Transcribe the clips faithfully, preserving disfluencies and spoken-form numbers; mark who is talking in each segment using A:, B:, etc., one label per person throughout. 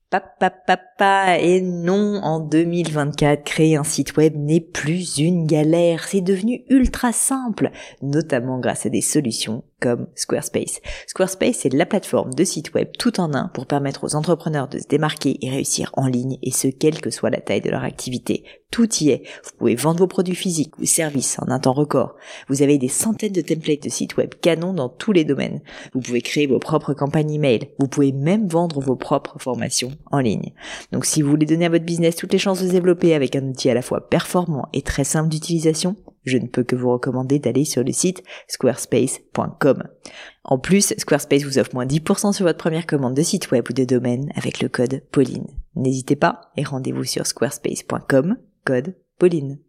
A: Papa, papa, et non, en deux mille vingt-quatre, créer un site web n'est plus une galère, c'est devenu ultra simple, notamment grâce à des solutions comme Squarespace. Squarespace, c'est la plateforme de site web tout en un pour permettre aux entrepreneurs de se démarquer et réussir en ligne, et ce, quelle que soit la taille de leur activité. Tout y est. Vous pouvez vendre vos produits physiques ou services en un temps record. Vous avez des centaines de templates de sites web canons dans tous les domaines. Vous pouvez créer vos propres campagnes email. Vous pouvez même vendre vos propres formations en ligne. Donc si vous voulez donner à votre business toutes les chances de se développer avec un outil à la fois performant et très simple d'utilisation, je ne peux que vous recommander d'aller sur le site squarespace point com. En plus, Squarespace vous offre moins dix pour cent sur votre première commande de site web ou de domaine avec le code Pauline. N'hésitez pas et rendez-vous sur squarespace point com, code Pauline.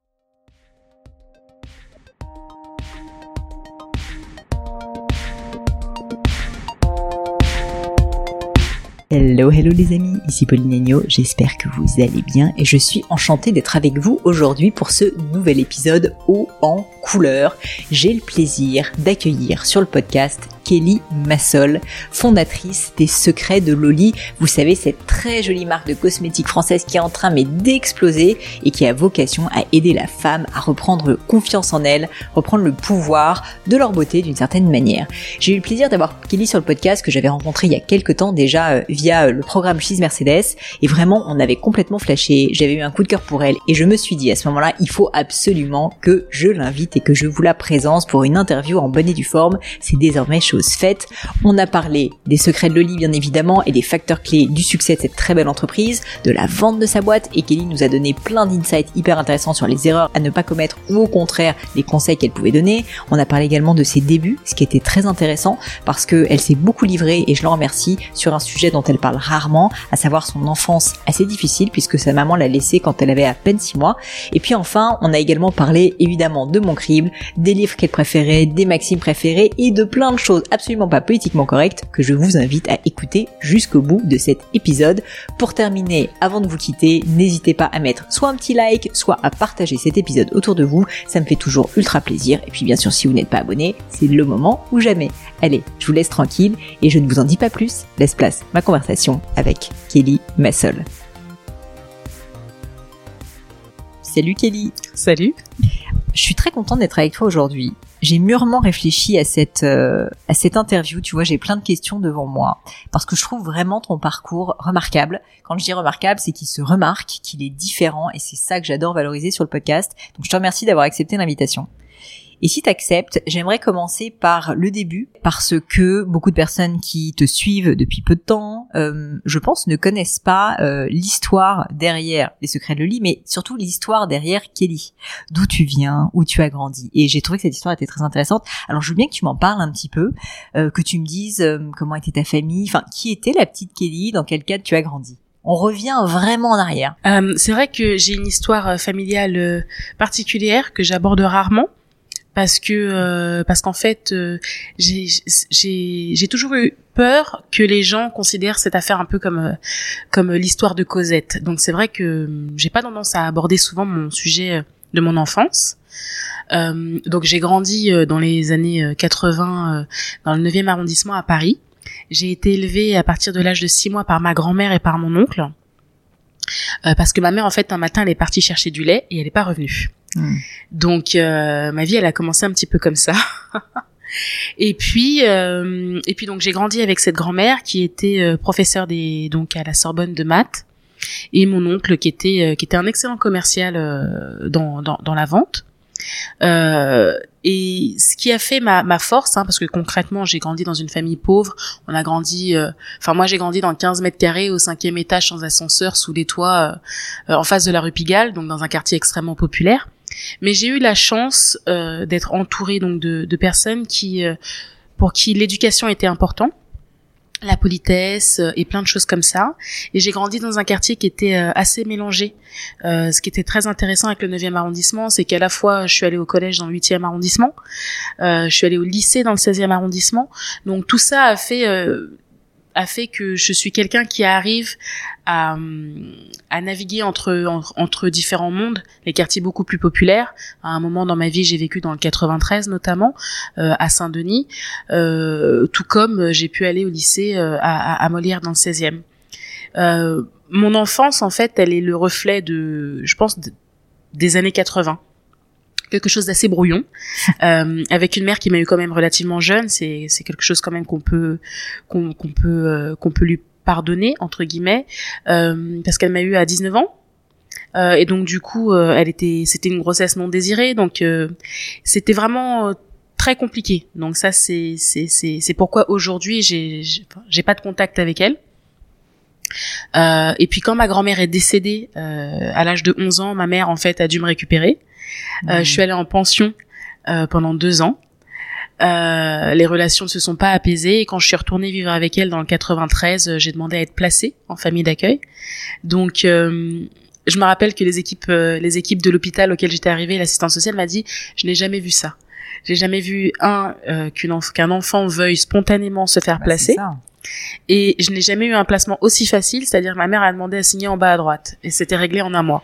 A: Hello, hello les amis, ici Pauline Agneau, j'espère que vous allez bien et je suis enchantée d'être avec vous aujourd'hui pour ce nouvel épisode haut en couleur. J'ai le plaisir d'accueillir sur le podcast Kelly Massol, fondatrice des Secrets de Loli. Vous savez, cette très jolie marque de cosmétiques française qui est en train mais d'exploser et qui a vocation à aider la femme à reprendre confiance en elle, reprendre le pouvoir de leur beauté d'une certaine manière. J'ai eu le plaisir d'avoir Kelly sur le podcast que j'avais rencontré il y a quelques temps déjà euh, via euh, le programme She's Mercedes et vraiment on avait complètement flashé, j'avais eu un coup de cœur pour elle et je me suis dit à ce moment-là, il faut absolument que je l'invite et que je vous la présente pour une interview en bonne et due forme. C'est désormais chose faite. On a parlé des secrets de Loli bien évidemment et des facteurs clés du succès de cette très belle entreprise, de la vente de sa boîte et Kelly nous a donné plein d'insights hyper intéressants sur les erreurs à ne pas commettre ou au contraire les conseils qu'elle pouvait donner. On a parlé également de ses débuts, ce qui était très intéressant parce qu'elle s'est beaucoup livrée et je la remercie sur un sujet dont elle parle rarement, à savoir son enfance assez difficile puisque sa maman l'a laissée quand elle avait à peine six mois. Et puis enfin, on a également parlé évidemment de mon crible, des livres qu'elle préférait, des maximes préférées et de plein de choses absolument pas politiquement correctes que je vous invite à écouter jusqu'au bout de cet épisode. Pour terminer, avant de vous quitter, n'hésitez pas à mettre soit un petit like, soit à partager cet épisode autour de vous, ça me fait toujours ultra plaisir. Et puis bien sûr, si vous n'êtes pas abonné, c'est le moment ou jamais. Allez, je vous laisse tranquille et je ne vous en dis pas plus, laisse place à ma conversation avec Kelly Massol. Salut Kelly.
B: Salut.
A: Je suis très contente d'être avec toi aujourd'hui. J'ai mûrement réfléchi à cette euh, à cette interview, tu vois, j'ai plein de questions devant moi parce que je trouve vraiment ton parcours remarquable. Quand je dis remarquable, c'est qu'il se remarque, qu'il est différent et c'est ça que j'adore valoriser sur le podcast. Donc je te remercie d'avoir accepté l'invitation. Et si t'acceptes, j'aimerais commencer par le début, parce que beaucoup de personnes qui te suivent depuis peu de temps, euh, je pense, ne connaissent pas euh, l'histoire derrière les Secrets de Loli, mais surtout l'histoire derrière Kelly. D'où tu viens, où tu as grandi. Et j'ai trouvé que cette histoire était très intéressante. Alors je veux bien que tu m'en parles un petit peu, euh, que tu me dises euh, comment était ta famille, enfin, qui était la petite Kelly, dans quel cadre tu as grandi. On revient vraiment en arrière.
B: Euh, c'est vrai que j'ai une histoire familiale euh, particulière que j'aborde rarement. Parce que euh, parce qu'en fait euh, j'ai j'ai j'ai toujours eu peur que les gens considèrent cette affaire un peu comme euh, comme l'histoire de Cosette. Donc c'est vrai que euh, j'ai pas tendance à aborder souvent mon sujet de mon enfance. Euh, donc j'ai grandi euh, dans les années quatre-vingts euh, dans le neuvième arrondissement à Paris. J'ai été élevée à partir de l'âge de six mois par ma grand-mère et par mon oncle. Euh, parce que ma mère en fait un matin elle est partie chercher du lait et elle est pas revenue. Mmh. Donc euh, ma vie elle a commencé un petit peu comme ça. et puis euh, et puis donc j'ai grandi avec cette grand-mère qui était euh, professeure des donc à la Sorbonne de maths et mon oncle qui était euh, qui était un excellent commercial euh, dans dans dans la vente. Euh, et ce qui a fait ma ma force, hein, parce que concrètement j'ai grandi dans une famille pauvre. On a grandi, enfin euh, moi j'ai grandi dans quinze mètres carrés au cinquième étage sans ascenseur sous les toits euh, en face de la rue Pigalle, donc dans un quartier extrêmement populaire. Mais j'ai eu la chance euh, d'être entourée donc de, de personnes qui, euh, pour qui l'éducation était importante, la politesse euh, et plein de choses comme ça. Et j'ai grandi dans un quartier qui était euh, assez mélangé. Euh, ce qui était très intéressant avec le neuvième arrondissement, c'est qu'à la fois je suis allée au collège dans le huitième arrondissement, euh, je suis allée au lycée dans le seizième arrondissement. Donc tout ça a fait euh, a fait que je suis quelqu'un qui arrive à, à naviguer entre, entre entre différents mondes, les quartiers beaucoup plus populaires. À un moment dans ma vie, j'ai vécu dans le quatre-vingt-treize notamment, euh, à Saint-Denis, euh, tout comme j'ai pu aller au lycée euh, à, à Molière dans le seizième. Euh, mon enfance, en fait, elle est le reflet de, je pense, de, des années quatre-vingts. Quelque chose d'assez brouillon, euh, avec une mère qui m'a eu quand même relativement jeune. C'est, c'est quelque chose quand même qu'on peut, qu'on, qu'on peut, euh, qu'on peut lui pardonner entre guillemets, euh, parce qu'elle m'a eu à dix-neuf ans. Euh, et donc du coup, euh, elle était, c'était une grossesse non désirée, donc euh, c'était vraiment euh, très compliqué. Donc ça, c'est, c'est, c'est, c'est pourquoi aujourd'hui j'ai, j'ai, j'ai pas de contact avec elle. Euh, et puis quand ma grand-mère est décédée euh, à l'âge de onze ans, ma mère en fait a dû me récupérer. Euh, mmh. Je suis allée en pension euh, pendant deux ans. Euh, les relations ne se sont pas apaisées et quand je suis retournée vivre avec elle dans le quatre-vingt-treize, euh, j'ai demandé à être placée en famille d'accueil. Donc, euh, je me rappelle que les équipes, euh, les équipes de l'hôpital auquel j'étais arrivée, l'assistante sociale m'a dit, je n'ai jamais vu ça. J'ai jamais vu un euh, qu'une enf- qu'un enfant veuille spontanément se faire bah, placer. Et je n'ai jamais eu un placement aussi facile, c'est-à-dire que ma mère a demandé à signer en bas à droite et c'était réglé en un mois.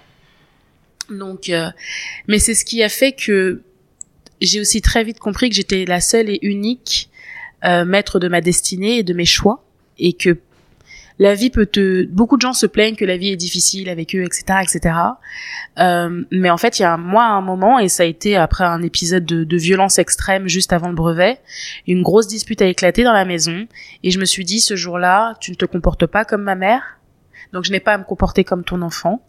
B: Donc, euh, mais c'est ce qui a fait que j'ai aussi très vite compris que j'étais la seule et unique euh, maître de ma destinée et de mes choix, et que la vie peut te... Beaucoup de gens se plaignent que la vie est difficile avec eux, et cetera, et cetera. Euh, mais en fait, il y a moi un moment, et ça a été après un épisode de, de violence extrême juste avant le brevet, une grosse dispute a éclaté dans la maison, et je me suis dit ce jour-là, tu ne te comportes pas comme ma mère, donc je n'ai pas à me comporter comme ton enfant.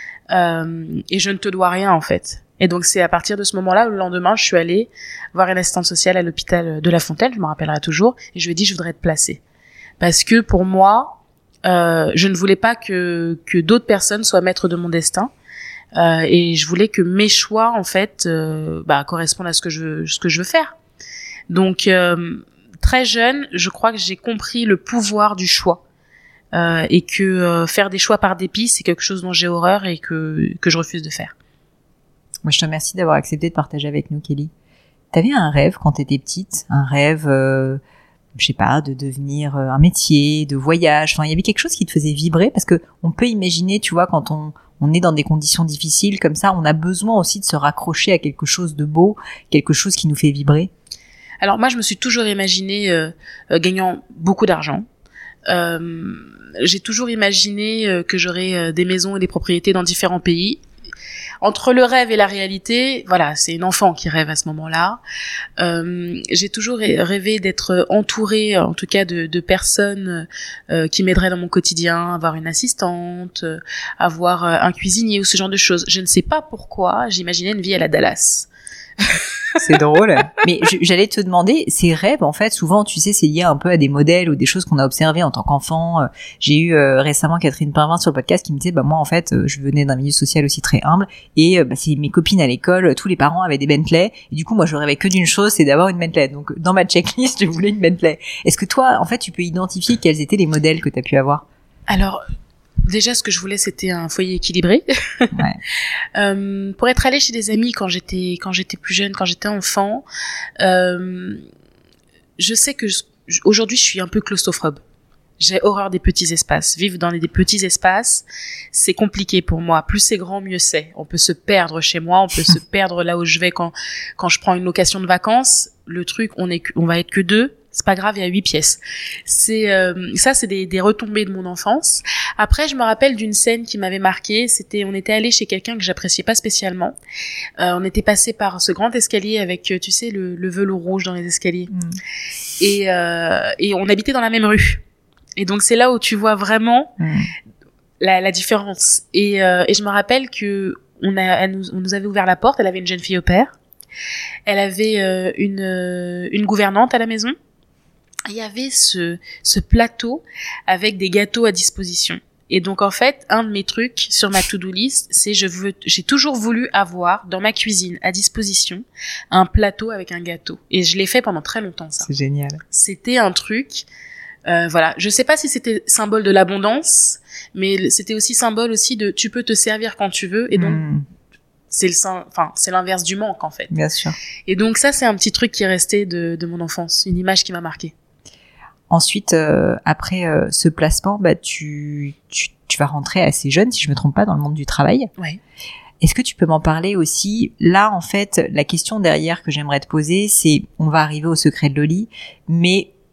B: Euh, et je ne te dois rien en fait. Et donc c'est à partir de ce moment-là, le lendemain, je suis allée voir une assistante sociale à l'hôpital de La Fontaine, je me rappellerai toujours, et je lui ai dit je voudrais être placée. Parce que pour moi, euh, je ne voulais pas que que d'autres personnes soient maîtres de mon destin, euh, et je voulais que mes choix en fait, euh, bah correspondent à ce que je veux, ce que je veux faire. Donc euh, très jeune, je crois que j'ai compris le pouvoir du choix. Euh, et que euh, faire des choix par dépit, c'est quelque chose dont j'ai horreur et que que je refuse de faire.
A: Moi, je te remercie d'avoir accepté de partager avec nous, Kelly. T'avais un rêve quand t'étais petite, un rêve, euh, je sais pas, de devenir un métier, de voyage. Enfin, il y avait quelque chose qui te faisait vibrer, parce que on peut imaginer, tu vois, quand on on est dans des conditions difficiles comme ça, on a besoin aussi de se raccrocher à quelque chose de beau, quelque chose qui nous fait vibrer.
B: Alors moi, je me suis toujours imaginée euh, euh, gagnant beaucoup d'argent. Euh, j'ai toujours imaginé euh, que j'aurais euh, des maisons et des propriétés dans différents pays. Entre le rêve et la réalité, voilà, c'est une enfant qui rêve à ce moment-là. Euh, j'ai toujours rêvé d'être entourée, en tout cas, de, de personnes euh, qui m'aideraient dans mon quotidien, avoir une assistante, euh, avoir euh, un cuisinier ou ce genre de choses. Je ne sais pas pourquoi, j'imaginais une vie à la Dallas.
A: C'est drôle. Mais je, j'allais te demander, ces rêves, en fait, souvent, tu sais, c'est lié un peu à des modèles ou des choses qu'on a observées en tant qu'enfant. J'ai eu euh, récemment Catherine Pinvin sur le podcast qui me disait, bah moi, en fait, euh, je venais d'un milieu social aussi très humble, et euh, bah, c'est mes copines à l'école, tous les parents avaient des Bentley, et du coup, moi, je rêvais que d'une chose, c'est d'avoir une Bentley. Donc, dans ma checklist, je voulais une Bentley. Est-ce que toi, en fait, tu peux identifier quels étaient les modèles que tu as pu avoir?
B: Alors, déjà, ce que je voulais, c'était un foyer équilibré. Ouais. euh, pour être allée chez des amis quand j'étais quand j'étais plus jeune, quand j'étais enfant, euh, je sais que je, aujourd'hui, je suis un peu claustrophobe. J'ai horreur des petits espaces. Vivre dans des petits espaces, c'est compliqué pour moi. Plus c'est grand, mieux c'est. On peut se perdre chez moi, on peut se perdre là où je vais quand quand je prends une location de vacances. Le truc, on est, on va être que deux. C'est pas grave, il y a huit pièces. C'est euh, ça, c'est des, des retombées de mon enfance. Après, je me rappelle d'une scène qui m'avait marquée. C'était, on était allé chez quelqu'un que j'appréciais pas spécialement. Euh, on était passé par ce grand escalier avec, tu sais, le, le velours rouge dans les escaliers. Mmh. Et euh, et on habitait dans la même rue. Et donc c'est là où tu vois vraiment mmh. la, la différence. Et, euh, et je me rappelle que on a, elle nous, on nous avait ouvert la porte. Elle avait une jeune fille au père. Elle avait euh, une euh, une gouvernante à la maison. Il y avait ce, ce plateau avec des gâteaux à disposition. Et donc, en fait, un de mes trucs sur ma to-do list, c'est je veux, j'ai toujours voulu avoir dans ma cuisine à disposition un plateau avec un gâteau. Et je l'ai fait pendant très longtemps, ça.
A: C'est génial.
B: C'était un truc, euh, voilà. Je sais pas si c'était symbole de l'abondance, mais c'était aussi symbole aussi de tu peux te servir quand tu veux. Et donc, mmh. c'est le, enfin, c'est l'inverse du manque, en fait.
A: Bien sûr.
B: Et donc, ça, c'est un petit truc qui est resté de, de mon enfance. Une image qui m'a marquée.
A: Ensuite, euh, après euh, ce placement, bah tu, tu tu vas rentrer assez jeune, si je me trompe pas, dans le monde du travail.
B: Ouais.
A: Est-ce que tu peux m'en parler aussi? Là, en fait, la question derrière que j'aimerais te poser, c'est, on va arriver au secret de Loli, mais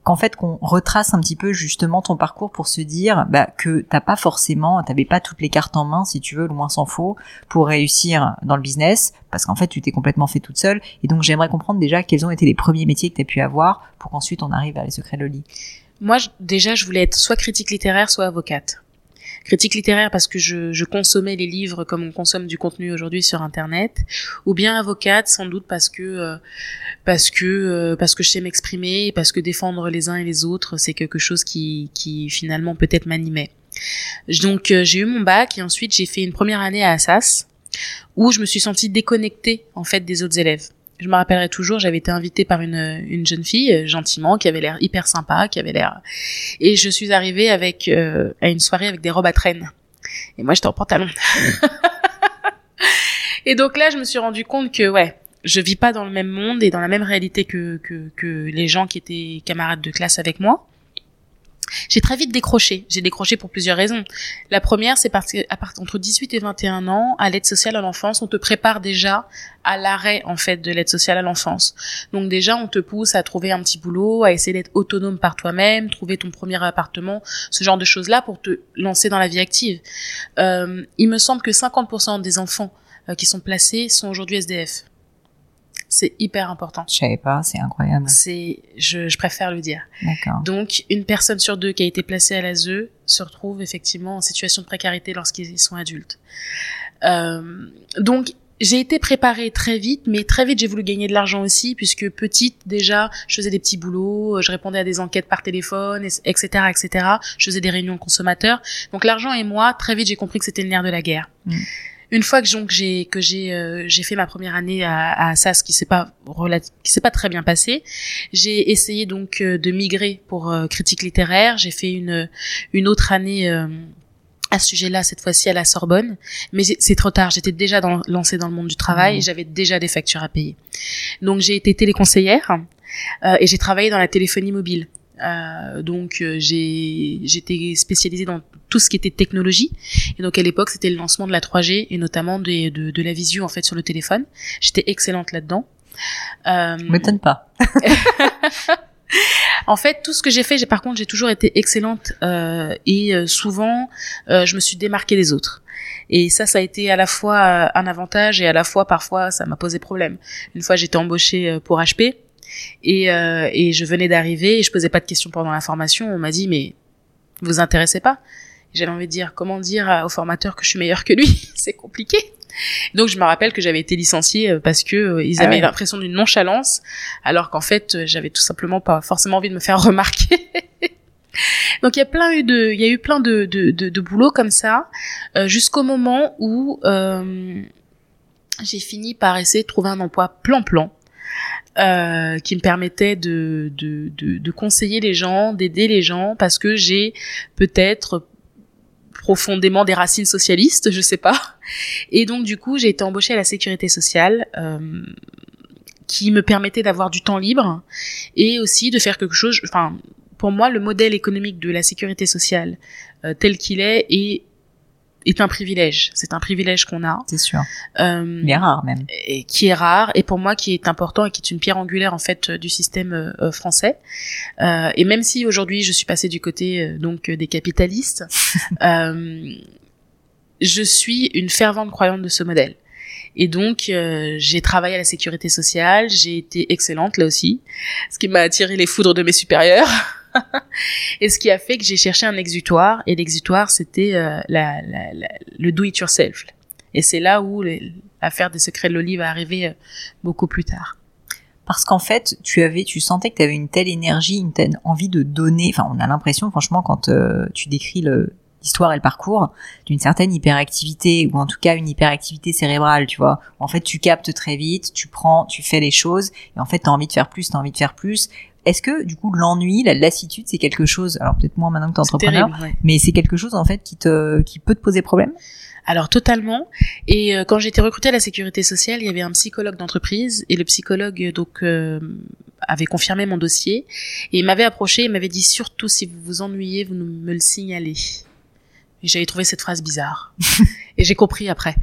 A: qu'en fait qu'on retrace un petit peu justement ton parcours pour se dire bah, que t'as pas forcément, t'avais pas toutes les cartes en main si tu veux, loin s'en faut, pour réussir dans le business, parce qu'en fait tu t'es complètement fait toute seule. Et donc j'aimerais comprendre déjà quels ont été les premiers métiers que t'as pu avoir pour qu'ensuite on arrive vers les secrets de Loli.
B: Moi je, déjà je voulais être soit critique littéraire, soit avocate. Critique littéraire parce que je, je consommais les livres comme on consomme du contenu aujourd'hui sur Internet, ou bien avocate sans doute parce que euh, parce que euh, parce que je sais m'exprimer, parce que défendre les uns et les autres c'est quelque chose qui qui finalement peut-être m'animait. Donc euh, j'ai eu mon bac et ensuite j'ai fait une première année à Assas où je me suis sentie déconnectée en fait des autres élèves. Je me rappellerai toujours, j'avais été invitée par une une jeune fille gentiment qui avait l'air hyper sympa, qui avait l'air et je suis arrivée avec euh, à une soirée avec des robes à traîne. Et moi j'étais en pantalon. Et donc là je me suis rendu compte que ouais, je vis pas dans le même monde et dans la même réalité que que que les gens qui étaient camarades de classe avec moi. J'ai très vite décroché. J'ai décroché pour plusieurs raisons. La première, c'est parce qu'à partir entre dix-huit et vingt et un ans, à l'aide sociale à l'enfance, on te prépare déjà à l'arrêt, en fait, de l'aide sociale à l'enfance. Donc déjà, on te pousse à trouver un petit boulot, à essayer d'être autonome par toi-même, trouver ton premier appartement, ce genre de choses-là pour te lancer dans la vie active. Euh, il me semble que cinquante pour cent des enfants euh, qui sont placés sont aujourd'hui S D F. C'est hyper important.
A: Je savais pas, c'est incroyable.
B: C'est, je, je préfère le dire.
A: D'accord.
B: Donc, une personne sur deux qui a été placée à l'A S E se retrouve effectivement en situation de précarité lorsqu'ils sont adultes. Euh, donc, j'ai été préparée très vite, mais très vite j'ai voulu gagner de l'argent aussi, puisque petite déjà, je faisais des petits boulots, je répondais à des enquêtes par téléphone, et cetera, et cetera. Je faisais des réunions de consommateurs. Donc, l'argent et moi, très vite j'ai compris que c'était le nerf de la guerre. Mmh. Une fois que donc j'ai que j'ai euh, j'ai fait ma première année à, à Assas qui s'est pas relati- qui s'est pas très bien passé, j'ai essayé donc euh, de migrer pour euh, critique littéraire. J'ai fait une une autre année euh, à ce sujet-là cette fois-ci à la Sorbonne, mais c'est trop tard. J'étais déjà dans, lancée dans le monde du travail, mmh. et j'avais déjà des factures à payer. Donc j'ai été téléconseillère euh, et j'ai travaillé dans la téléphonie mobile. Euh, donc euh, j'ai j'étais spécialisée dans tout ce qui était technologie et donc à l'époque c'était le lancement de la trois G et notamment des, de de la visio en fait sur le téléphone. J'étais excellente là-dedans. Euh,
A: m'étonne pas.
B: En fait, tout ce que j'ai fait, j'ai par contre j'ai toujours été excellente euh, et euh, souvent euh, je me suis démarquée des autres. Et ça, ça a été à la fois euh, un avantage et à la fois parfois ça m'a posé problème. Une fois j'étais embauchée euh, pour H P. Et, euh, et je venais d'arriver et je posais pas de questions pendant la formation. On m'a dit mais vous vous intéressez pas? J'avais envie de dire comment dire au formateur que je suis meilleure que lui? C'est compliqué. Donc je me rappelle que j'avais été licenciée parce que euh, ils avaient ah ouais. l'impression d'une nonchalance, alors qu'en fait euh, j'avais tout simplement pas forcément envie de me faire remarquer. Donc il y a plein eu de, il y a eu plein de de de, de boulot comme ça euh, jusqu'au moment où euh, j'ai fini par essayer de trouver un emploi plan-plan. Euh, qui me permettait de, de, de, de conseiller les gens, d'aider les gens, parce que j'ai peut-être profondément des racines socialistes, je sais pas. Et donc du coup, j'ai été embauchée à la sécurité sociale, euh, qui me permettait d'avoir du temps libre et aussi de faire quelque chose. Enfin, pour moi, le modèle économique de la sécurité sociale euh, tel qu'il est est est un privilège. C'est un privilège qu'on a.
A: C'est sûr.
B: Euh,
A: Il est rare même.
B: Et qui est rare et pour moi qui est important et qui est une pierre angulaire en fait du système euh, français. Euh, et même si aujourd'hui je suis passée du côté euh, donc des capitalistes, euh, je suis une fervente croyante de ce modèle. Et donc euh, j'ai travaillé à la sécurité sociale, j'ai été excellente là aussi, ce qui m'a attiré les foudres de mes supérieurs. Et ce qui a fait que j'ai cherché un exutoire, et l'exutoire c'était euh, la, la, la, le do it yourself. Et c'est là où l'affaire des secrets de Loli va arriver euh, beaucoup plus tard.
A: Parce qu'en fait, tu avais, tu sentais que tu avais une telle énergie, une telle envie de donner. Enfin, on a l'impression, franchement, quand euh, tu décris le, l'histoire et le parcours, d'une certaine hyperactivité, ou en tout cas une hyperactivité cérébrale, tu vois. En fait, tu captes très vite, tu prends, tu fais les choses, et en fait, t'as envie de faire plus, t'as envie de faire plus. Est-ce que, du coup, l'ennui, la lassitude, c'est quelque chose, alors peut-être moins maintenant que t'es entrepreneur, terrible, ouais. mais c'est quelque chose, en fait, qui te, qui peut te poser problème?
B: Alors, totalement. Et euh, quand j'ai été recrutée à la sécurité sociale, il y avait un psychologue d'entreprise, et le psychologue, donc, euh, avait confirmé mon dossier, et il m'avait approché, il m'avait dit, surtout si vous vous ennuyez, vous me le signalez. Et j'avais trouvé cette phrase bizarre. Et j'ai compris après.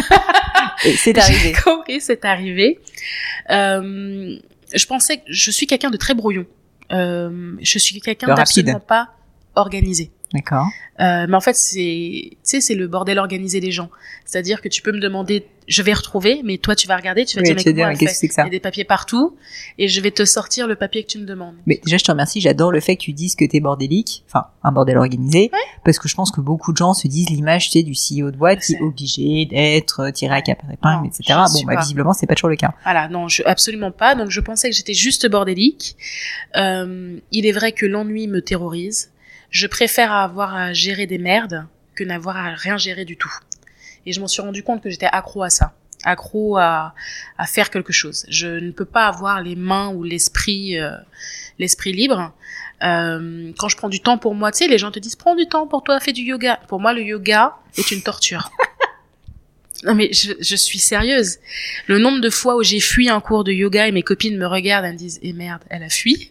A: Et c'est arrivé.
B: J'ai compris, c'est arrivé. Euh, je pensais que je suis quelqu'un de très brouillon. Euh, je suis quelqu'un
A: Le
B: d'absolument
A: rapide.
B: pas organisé.
A: D'accord.
B: Euh, mais en fait, c'est, tu sais, c'est le bordel organisé des gens. C'est-à-dire que tu peux me demander, je vais retrouver, mais toi, tu vas regarder, tu vas
A: Oui,
B: dire, mais
A: tu vas
B: comment
A: dire,
B: elle
A: mais qu'est-ce
B: fait
A: que c'est que ça?
B: Il y a des papiers partout, et je vais te sortir le papier que tu me demandes.
A: Mais déjà, je te remercie. J'adore le fait que tu dises que t'es bordélique, enfin, un bordel organisé,
B: Ouais.
A: parce que je pense que beaucoup de gens se disent l'image, tu sais, du C E O de boîte qui est
B: C'est-
A: obligé d'être tiré à quatre épingles,
B: Non,
A: et cetera.
B: je
A: Bon,
B: suis
A: bah,
B: pas.
A: visiblement, c'est pas toujours le cas.
B: Voilà, non, je, absolument pas. Donc, je pensais que j'étais juste bordélique. Euh, il est vrai que l'ennui me terrorise. Je préfère avoir à gérer des merdes que n'avoir à rien gérer du tout. Et je m'en suis rendu compte que j'étais accro à ça. Accro à, à faire quelque chose. Je ne peux pas avoir les mains ou l'esprit, euh, l'esprit libre. Euh, quand je prends du temps pour moi, tu sais, les gens te disent, prends du temps pour toi, fais du yoga. Pour moi, le yoga est une torture. Non mais je, je suis sérieuse. Le nombre de fois où j'ai fui un cours de yoga et mes copines me regardent et me disent, eh merde, elle a fui.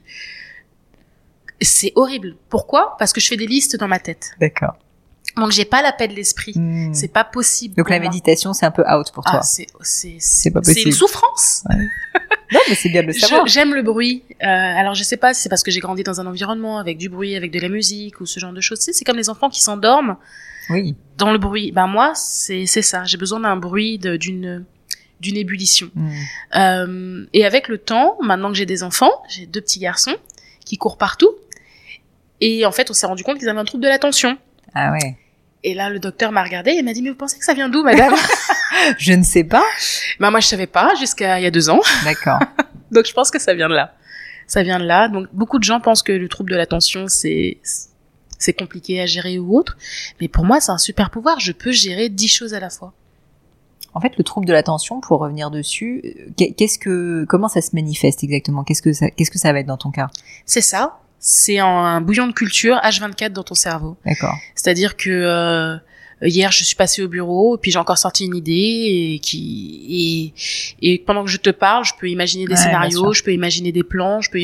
B: C'est horrible. Pourquoi? Parce que je fais des listes dans ma tête.
A: D'accord.
B: Donc j'ai pas la paix de l'esprit.
A: Hmm.
B: C'est pas possible.
A: Donc
B: pour
A: la
B: moi.
A: méditation, c'est un peu out pour toi.
B: Ah, c'est c'est
A: C'est pas
B: c'est
A: possible.
B: une souffrance.
A: Non, mais c'est bien de le savoir.
B: Je- J'aime le bruit. Euh, alors je sais pas si c'est parce que j'ai grandi dans un environnement avec du bruit, avec de la musique ou ce genre de choses. Tu sais, c'est comme les enfants qui s'endorment
A: Oui.
B: dans le bruit. Ben moi, c'est c'est ça. J'ai besoin d'un bruit, de- d'une d'une ébullition.
A: Hmm.
B: Euh, et avec le temps, maintenant que j'ai des enfants, j'ai deux petits garçons qui courent partout. Et en fait, on s'est rendu compte qu'ils avaient un trouble de l'attention.
A: Ah ouais.
B: Et là, le docteur m'a regardé et m'a dit, mais vous pensez que ça vient d'où, madame?
A: Je ne sais pas.
B: Ben, moi, je savais pas jusqu'à il y a deux ans.
A: D'accord.
B: Donc, je pense que ça vient de là. Ça vient de là. Donc, beaucoup de gens pensent que le trouble de l'attention, c'est, c'est compliqué à gérer ou autre. Mais pour moi, c'est un super pouvoir. Je peux gérer dix choses à la fois.
A: En fait, le trouble de l'attention, pour revenir dessus, euh, qu'est-ce que, comment ça se manifeste exactement? Qu'est-ce que ça, qu'est-ce que ça va être dans ton cas? C'est
B: ça. C'est un bouillon de culture H vingt-quatre dans ton cerveau.
A: D'accord.
B: C'est-à-dire que euh, hier, je suis passée au bureau, puis j'ai encore sorti une idée et qui et, et pendant que je te parle, je peux imaginer des
A: Ouais, bien
B: scénarios,
A: sûr.
B: je peux imaginer des plans, je peux.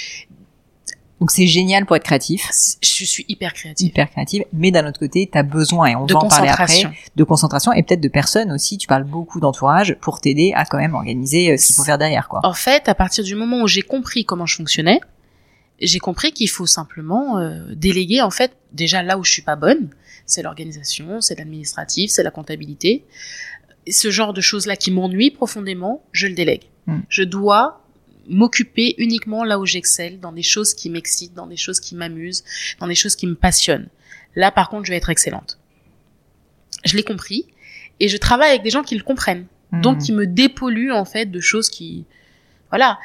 A: Donc c'est génial pour être créatif,
B: Je suis hyper créative.
A: hyper créative, mais d'un autre côté, t'as besoin, et on
B: De
A: va en parler après,
B: concentration.
A: de concentration et peut-être de personnes aussi. Tu parles beaucoup d'entourage pour t'aider à quand même organiser euh, ce qu'il faut faire derrière, quoi.
B: En fait, à partir du moment où j'ai compris comment je fonctionnais, j'ai compris qu'il faut simplement euh, déléguer. En fait, déjà là où je suis pas bonne, c'est l'organisation, c'est l'administratif, c'est la comptabilité. Et ce genre de choses-là qui m'ennuient profondément, je le délègue.
A: Mm.
B: Je dois m'occuper uniquement là où j'excelle, dans des choses qui m'excitent, dans des choses qui m'amusent, dans des choses qui me passionnent. Là, par contre, je vais être excellente. Je l'ai compris et je travaille avec des gens qui le comprennent.
A: Mmh.
B: Donc, qui me dépolluent, en fait, de choses qui... Voilà.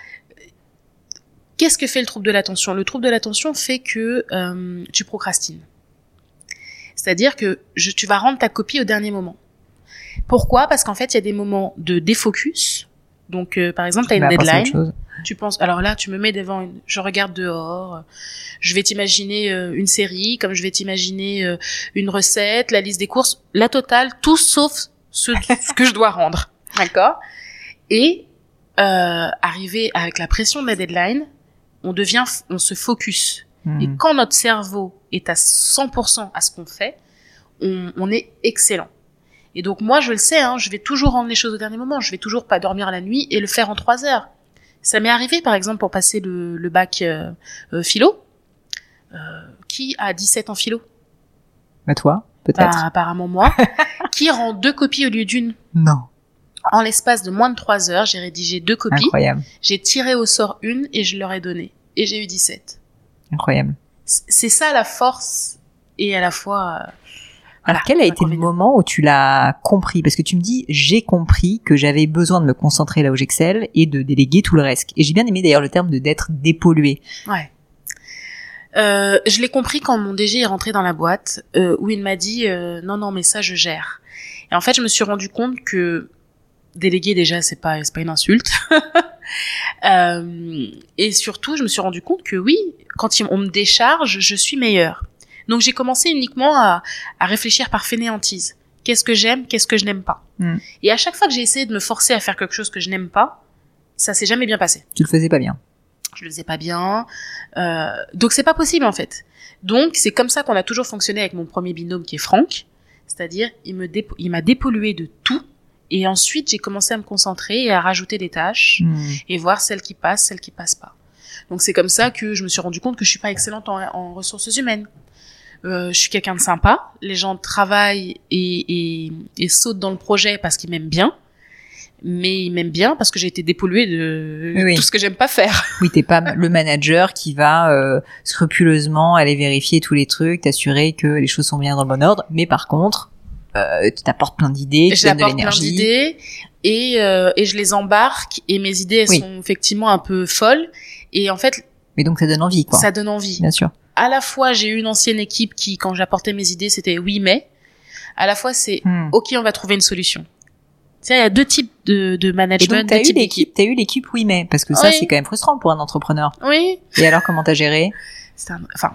B: Qu'est-ce que fait le trouble de l'attention? Le trouble de l'attention fait que euh, tu procrastines. C'est-à-dire que je, tu vas rendre ta copie au dernier moment. Pourquoi? Parce qu'en fait, il y a des moments de défocus. Donc, euh, par exemple, tu as une
A: Bah, penser à autre
B: deadline.
A: chose.
B: Tu penses, alors là, tu me mets devant, une, je regarde dehors, euh, je vais t'imaginer euh, une série, comme je vais t'imaginer euh, une recette, la liste des courses, la totale, tout sauf ce, ce que je dois rendre. D'accord? Et euh, arriver avec la pression de la deadline, on devient, on se focus.
A: Mmh.
B: Et quand notre cerveau est à cent pour cent à ce qu'on fait, on, on est excellent. Et donc moi, je le sais, hein, je vais toujours rendre les choses au dernier moment. Je vais toujours pas dormir la nuit et le faire en trois heures. Ça m'est arrivé, par exemple, pour passer le, le bac euh, euh, philo. Euh, qui a dix-sept en philo?
A: Bah toi, peut-être.
B: Bah, apparemment moi. Qui rend deux copies au lieu d'une?
A: Non.
B: En l'espace de moins de trois heures, j'ai rédigé deux copies.
A: Incroyable.
B: J'ai tiré au sort une et je leur ai donné. Et j'ai eu dix-sept.
A: Incroyable.
B: C'est ça la force et à la fois... Euh,
A: Alors, quel a été le moment où tu l'as compris? Parce que tu me dis, j'ai compris que j'avais besoin de me concentrer là où j'excelle et de déléguer tout le reste. Et j'ai bien aimé d'ailleurs le terme de d'être dépollué.
B: Ouais. Euh, je l'ai compris quand mon D G est rentré dans la boîte, euh, où il m'a dit euh, non non mais ça je gère. Et en fait je me suis rendu compte que déléguer déjà c'est pas c'est pas une insulte. euh, et surtout je me suis rendu compte que oui, quand on me décharge, je suis meilleure. Donc j'ai commencé uniquement à, à réfléchir par fainéantise. Qu'est-ce que j'aime, qu'est-ce que je n'aime pas.
A: Mm.
B: Et à chaque fois que j'ai essayé de me forcer à faire quelque chose que je n'aime pas, ça s'est jamais bien passé.
A: Tu le faisais pas bien.
B: Je le faisais pas bien. Euh, donc c'est pas possible en fait. Donc c'est comme ça qu'on a toujours fonctionné avec mon premier binôme qui est Franck. C'est-à-dire il me dépo- il m'a dépollué de tout. Et ensuite j'ai commencé à me concentrer et à rajouter des tâches
A: Mm.
B: et voir celles qui passent, celles qui passent pas. Donc c'est comme ça que je me suis rendu compte que je suis pas excellente en, en ressources humaines. Euh, je suis quelqu'un de sympa. Les gens travaillent et, et, et sautent dans le projet parce qu'ils m'aiment bien. Mais ils m'aiment bien parce que j'ai été dépolluée de oui. tout ce que j'aime pas faire.
A: Oui, t'es pas le manager qui va euh, scrupuleusement aller vérifier tous les trucs, t'assurer que les choses sont bien dans le bon ordre. Mais par contre, euh, tu t'apportes plein d'idées, tu donnes de l'énergie.
B: J'apporte plein d'idées et, euh, et je les embarque. Et mes idées, elles oui. sont effectivement un peu folles. Et en fait...
A: Mais donc ça donne envie, quoi.
B: Ça donne envie.
A: Bien sûr.
B: À la fois, j'ai eu une ancienne équipe qui, quand j'apportais mes idées, c'était oui, mais. À la fois, c'est hmm. OK, on va trouver une solution. Tu sais, il y a deux types de, de management,
A: et donc, t'as
B: deux
A: eu
B: types
A: l'équipe,
B: d'équipe.
A: T'as eu l'équipe oui, mais. Parce que ça,
B: oui.
A: c'est quand même frustrant pour un entrepreneur.
B: Oui.
A: Et alors, comment t'as géré?
B: C'est un, enfin,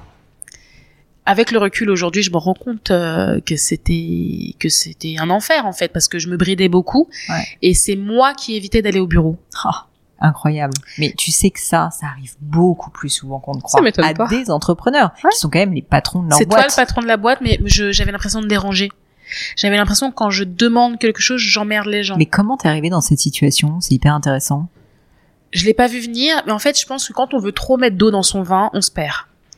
B: avec le recul aujourd'hui, je me rends compte euh, que c'était, que c'était un enfer, en fait, parce que je me bridais beaucoup.
A: Ouais.
B: Et c'est moi qui évitais d'aller au bureau.
A: Oh. Incroyable. Mais tu sais que ça, ça arrive beaucoup plus souvent qu'on ne croit à
B: pas.
A: des entrepreneurs ouais. qui sont quand même les patrons de leur
B: c'est
A: boîte.
B: C'est toi le patron de la boîte, mais je, j'avais l'impression de déranger. J'avais l'impression que quand je demande quelque chose, j'emmerde les gens.
A: Mais comment t'es arrivé dans cette situation? C'est hyper intéressant.
B: Je l'ai pas vu venir, mais en fait, je pense que quand on veut trop mettre d'eau dans son vin, on se perd.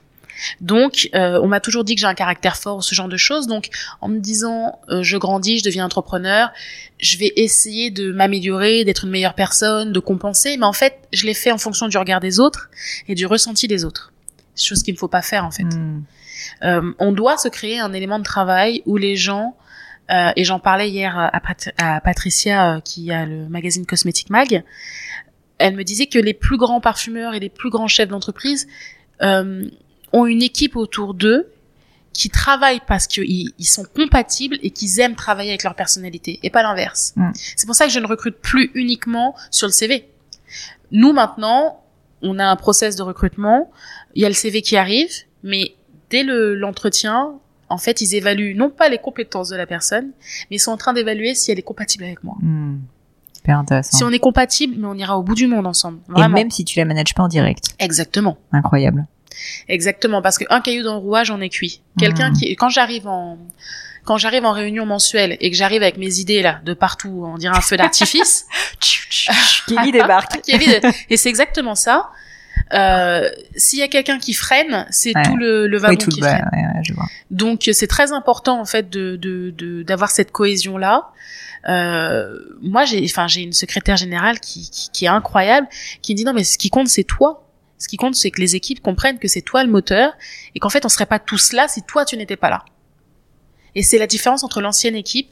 B: Donc, euh, on m'a toujours dit que j'ai un caractère fort, ce genre de choses. Donc, en me disant, euh, je grandis, je deviens entrepreneur, je vais essayer de m'améliorer, d'être une meilleure personne, de compenser. Mais en fait, je l'ai fait en fonction du regard des autres et du ressenti des autres. Chose qu'il ne faut pas faire, en fait. Mmh. Euh, on doit se créer un élément de travail où les gens, euh, et j'en parlais hier à, Pat- à Patricia, euh, qui a le magazine Cosmetic Mag, elle me disait que les plus grands parfumeurs et les plus grands chefs d'entreprise, euh, ont une équipe autour d'eux qui travaillent parce qu'ils ils sont compatibles et qu'ils aiment travailler avec leur personnalité et pas l'inverse. Mm. C'est pour ça que je ne recrute plus uniquement sur le C V. Nous, maintenant, on a un process de recrutement, il y a le C V qui arrive, mais dès le, l'entretien, en fait, ils évaluent non pas les compétences de la personne, mais ils sont en train d'évaluer si elle est compatible avec moi.
A: Mm. Super intéressant.
B: Si on est compatible, mais on ira au bout du monde ensemble. Vraiment.
A: Et même si tu la manages pas en direct.
B: Exactement.
A: Incroyable.
B: Exactement, parce qu'un caillou dans le rouage, on est cuit. Quelqu'un mmh. qui, quand j'arrive en, quand j'arrive en réunion mensuelle et que j'arrive avec mes idées là de partout, on dirait un feu d'artifice.
A: Kelly débarque.
B: Kelly, et c'est exactement ça. Euh, s'il y a quelqu'un qui freine, c'est ouais. tout le, le wagon
A: oui, tout
B: qui
A: le
B: freine.
A: Ouais, ouais, je vois.
B: Donc c'est très important en fait de, de, de d'avoir cette cohésion là. Euh, moi j'ai, enfin j'ai une secrétaire générale qui, qui, qui est incroyable, qui me dit non mais ce qui compte c'est toi. Ce qui compte, c'est que les équipes comprennent que c'est toi le moteur et qu'en fait, on serait pas tous là si toi, tu n'étais pas là. Et c'est la différence entre l'ancienne équipe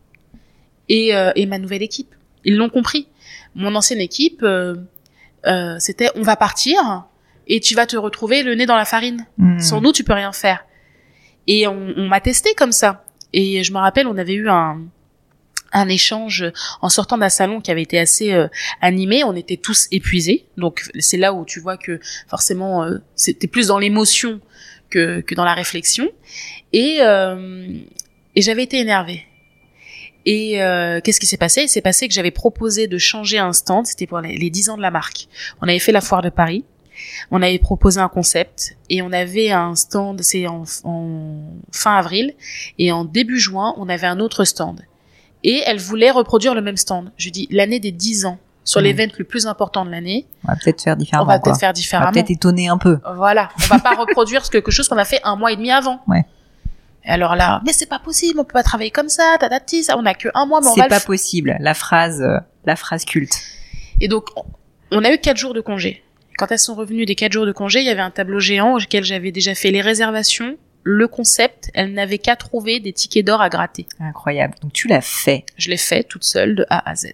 B: et, euh, et ma nouvelle équipe. Ils l'ont compris. Mon ancienne équipe, euh, euh, c'était on va partir et tu vas te retrouver le nez dans la farine. Mmh. Sans nous, tu peux rien faire. Et on, on m'a testé comme ça. Et je me rappelle, on avait eu un... un échange en sortant d'un salon qui avait été assez euh, animé, on était tous épuisés, donc c'est là où tu vois que forcément euh, c'était plus dans l'émotion que que dans la réflexion, et euh, et j'avais été énervée. Et euh, qu'est-ce qui s'est passé? Il s'est passé que j'avais proposé de changer un stand, c'était pour les, les dix ans de la marque. On avait fait la foire de Paris, on avait proposé un concept et on avait un stand, c'est en, en fin avril, et en début juin, on avait un autre stand. Et elle voulait reproduire le même stand. Je dis, l'année des dix ans, sur mmh. l'event le plus important de l'année.
A: On va peut-être faire différemment.
B: On va
A: quoi.
B: peut-être faire différemment.
A: On va peut-être étonner un peu.
B: Voilà. On va pas reproduire quelque chose qu'on a fait un mois et demi avant.
A: Ouais.
B: Et alors là, mais c'est pas possible, on peut pas travailler comme ça, tatati, ça, on a que un mois, mais on
A: c'est
B: va
A: pas
B: le f-
A: possible. La phrase, euh, la phrase culte.
B: Et donc, on a eu quatre jours de congé. Quand elles sont revenues des quatre jours de congé, il y avait un tableau géant auquel j'avais déjà fait les réservations, le concept, elle n'avait qu'à trouver des tickets d'or à gratter.
A: Incroyable. Donc tu l'as fait.
B: Je l'ai fait toute seule de A à Z.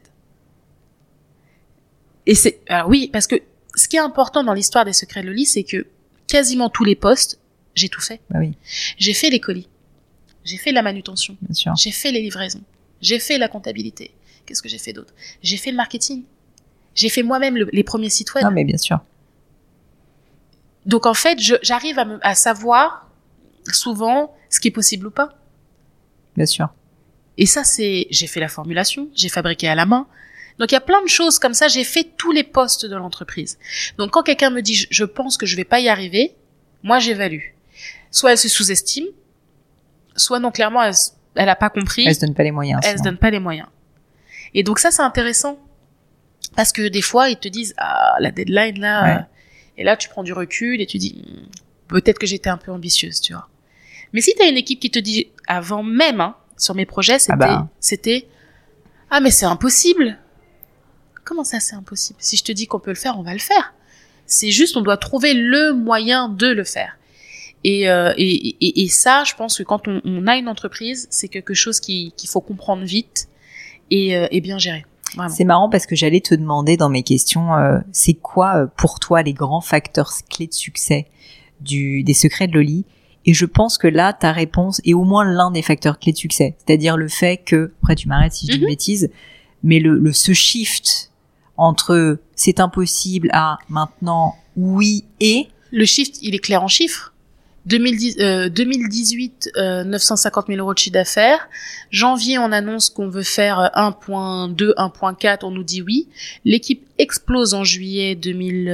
B: Et c'est, alors oui, parce que ce qui est important dans l'histoire des secrets de Loli, c'est que quasiment tous les postes, j'ai tout fait.
A: Bah oui.
B: J'ai fait les colis. J'ai fait la manutention.
A: Bien sûr.
B: J'ai fait les livraisons. J'ai fait la comptabilité. Qu'est-ce que j'ai fait d'autre? J'ai fait le marketing. J'ai fait moi-même le, les premiers sites web.
A: Non, mais bien sûr.
B: Donc en fait, je, j'arrive à, me, à savoir souvent ce qui est possible ou pas.
A: Bien sûr.
B: Et ça, c'est, j'ai fait la formulation, j'ai fabriqué à la main. Donc il y a plein de choses comme ça, j'ai fait tous les postes de l'entreprise. Donc quand quelqu'un me dit, je, je pense que je vais pas y arriver, moi j'évalue. Soit elle se sous-estime, soit non, clairement, elle, elle a pas compris.
A: Elle se donne pas les moyens.
B: Elle se donne pas les moyens. Et donc ça, c'est intéressant. Parce que des fois, ils te disent, ah, la deadline là,
A: ouais.
B: euh, Et là, tu prends du recul et tu dis, peut-être que j'étais un peu ambitieuse, tu vois. Mais si t'as une équipe qui te dit, avant même, hein, sur mes projets, c'était, ah bah. c'était, ah, mais c'est impossible. Comment ça, c'est impossible? Si je te dis qu'on peut le faire, on va le faire. C'est juste, on doit trouver le moyen de le faire. Et, euh, et, et, et ça, je pense que quand on, on a une entreprise, c'est quelque chose qui, qu'il faut comprendre vite et, euh, et bien gérer. Vraiment.
A: C'est marrant parce que j'allais te demander dans mes questions, euh, c'est quoi euh, pour toi les grands facteurs clés de succès du, des secrets de Loli? Et je pense que là, ta réponse est au moins l'un des facteurs clés de succès. C'est-à-dire le fait que, après tu m'arrêtes si je dis une bêtise, mais le, le ce shift entre c'est impossible à maintenant oui et...
B: Le shift, il est clair en chiffres. deux mille dix, euh, deux mille dix-huit, euh, neuf cent cinquante mille euros de chiffre d'affaires. Janvier, on annonce qu'on veut faire un virgule deux, un virgule quatre, on nous dit oui. L'équipe explose en juillet deux mille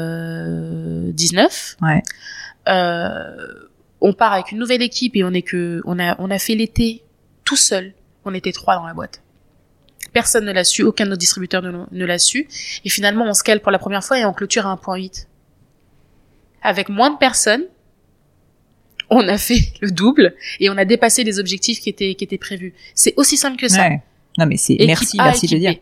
B: dix-neuf.
A: Ouais.
B: Euh, on part avec une nouvelle équipe et on est que, on a, on a fait l'été tout seul. On était trois dans la boîte. Personne ne l'a su, aucun de nos distributeurs ne, ne l'a su. Et finalement, on scale pour la première fois et on clôture à un virgule huit. Avec moins de personnes, on a fait le double et on a dépassé les objectifs qui étaient, qui étaient prévus. C'est aussi simple que ça.
A: Ouais. Non, mais c'est,
B: équipe
A: merci,
B: A,
A: merci de le dire.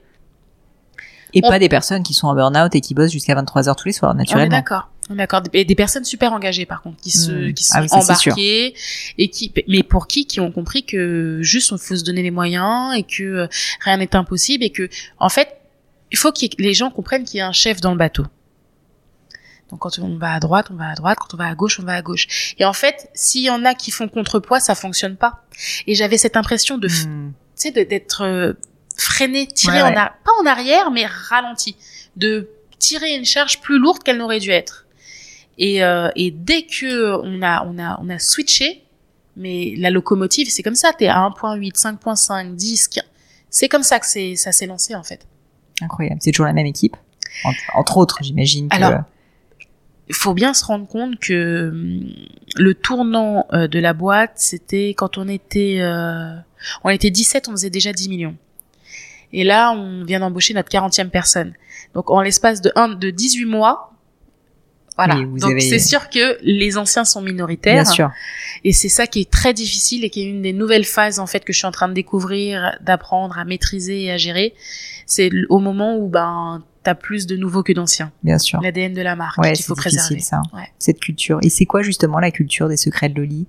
A: Et
B: on...
A: pas des personnes qui sont en burn-out et qui bossent jusqu'à vingt-trois heures tous les soirs, naturellement.
B: On est d'accord. On est d'accord. Et des personnes super engagées, par contre, qui se,
A: mmh.
B: qui sont
A: ah oui, ça,
B: embarquées et qui, mais pour qui, qui ont compris que juste, il faut se donner les moyens et que euh, rien n'est impossible et que, en fait, il faut que les gens comprennent qu'il y a un chef dans le bateau. Donc, quand on va à droite, on va à droite. Quand on va à gauche, on va à gauche. Et en fait, s'il y en a qui font contrepoids, ça fonctionne pas. Et j'avais cette impression de, mmh. tu sais, de, d'être euh, freiné, tiré ouais, en, ouais. A, pas en arrière, mais ralenti. De tirer une charge plus lourde qu'elle n'aurait dû être. Et, euh, et dès que on a, on a, on a switché, mais la locomotive, c'est comme ça. T'es à un virgule huit, cinq virgule cinq, dix, quinze. C'est comme ça que c'est, ça s'est lancé, en fait.
A: Incroyable. C'est toujours la même équipe. Entre, entre autres, j'imagine que...
B: Alors, il faut bien se rendre compte que hum, le tournant euh, de la boîte, c'était quand on était, euh, on était dix-sept, on faisait déjà dix millions. Et là, on vient d'embaucher notre quarantième personne. Donc, en l'espace de un, de dix-huit mois, voilà. Donc, avez... c'est sûr que les anciens sont minoritaires.
A: Bien sûr.
B: Et c'est ça qui est très difficile et qui est une des nouvelles phases, en fait, que je suis en train de découvrir, d'apprendre à maîtriser et à gérer. C'est au moment où, ben, t'as plus de nouveaux que d'anciens.
A: Bien sûr.
B: L'A D N de la marque
A: ouais,
B: qu'il faut préserver.
A: C'est difficile, ça. Ouais. Cette culture. Et c'est quoi, justement, la culture des secrets de Loli?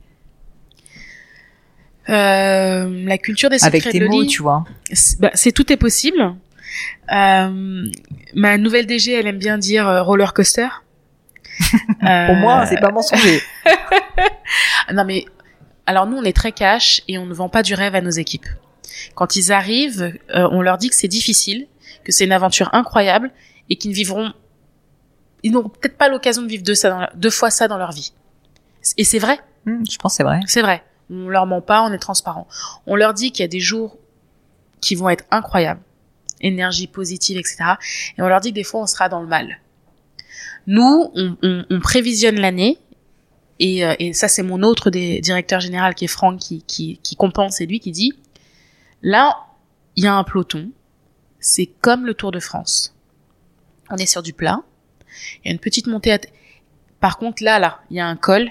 B: Euh, la culture des secrets de Loli.
A: Avec tes mots, tu vois.
B: C'est, bah, c'est tout est possible. Euh, ma nouvelle D G, elle aime bien dire euh, roller coaster.
A: euh... Pour moi, c'est pas mensonger.
B: Non mais, alors nous, on est très cash et on ne vend pas du rêve à nos équipes. Quand ils arrivent, euh, on leur dit que c'est difficile, que c'est une aventure incroyable et qu'ils ne vivront, ils n'auront peut-être pas l'occasion de vivre deux, ça dans leur, deux fois ça dans leur vie. Et c'est vrai.
A: Mmh, je pense que c'est vrai.
B: C'est vrai. On leur ment pas, on est transparent. On leur dit qu'il y a des jours qui vont être incroyables, énergie positive, et cetera. Et on leur dit que des fois, on sera dans le mal. Nous, on, on, on prévisionne l'année, et, euh, et ça, c'est mon autre des, directeur général qui est Franck, qui, qui, qui compense, et lui qui dit, là, il y a un peloton, c'est comme le Tour de France. On est sur du plat, il y a une petite montée à... T- Par contre, là, là, il y a un col,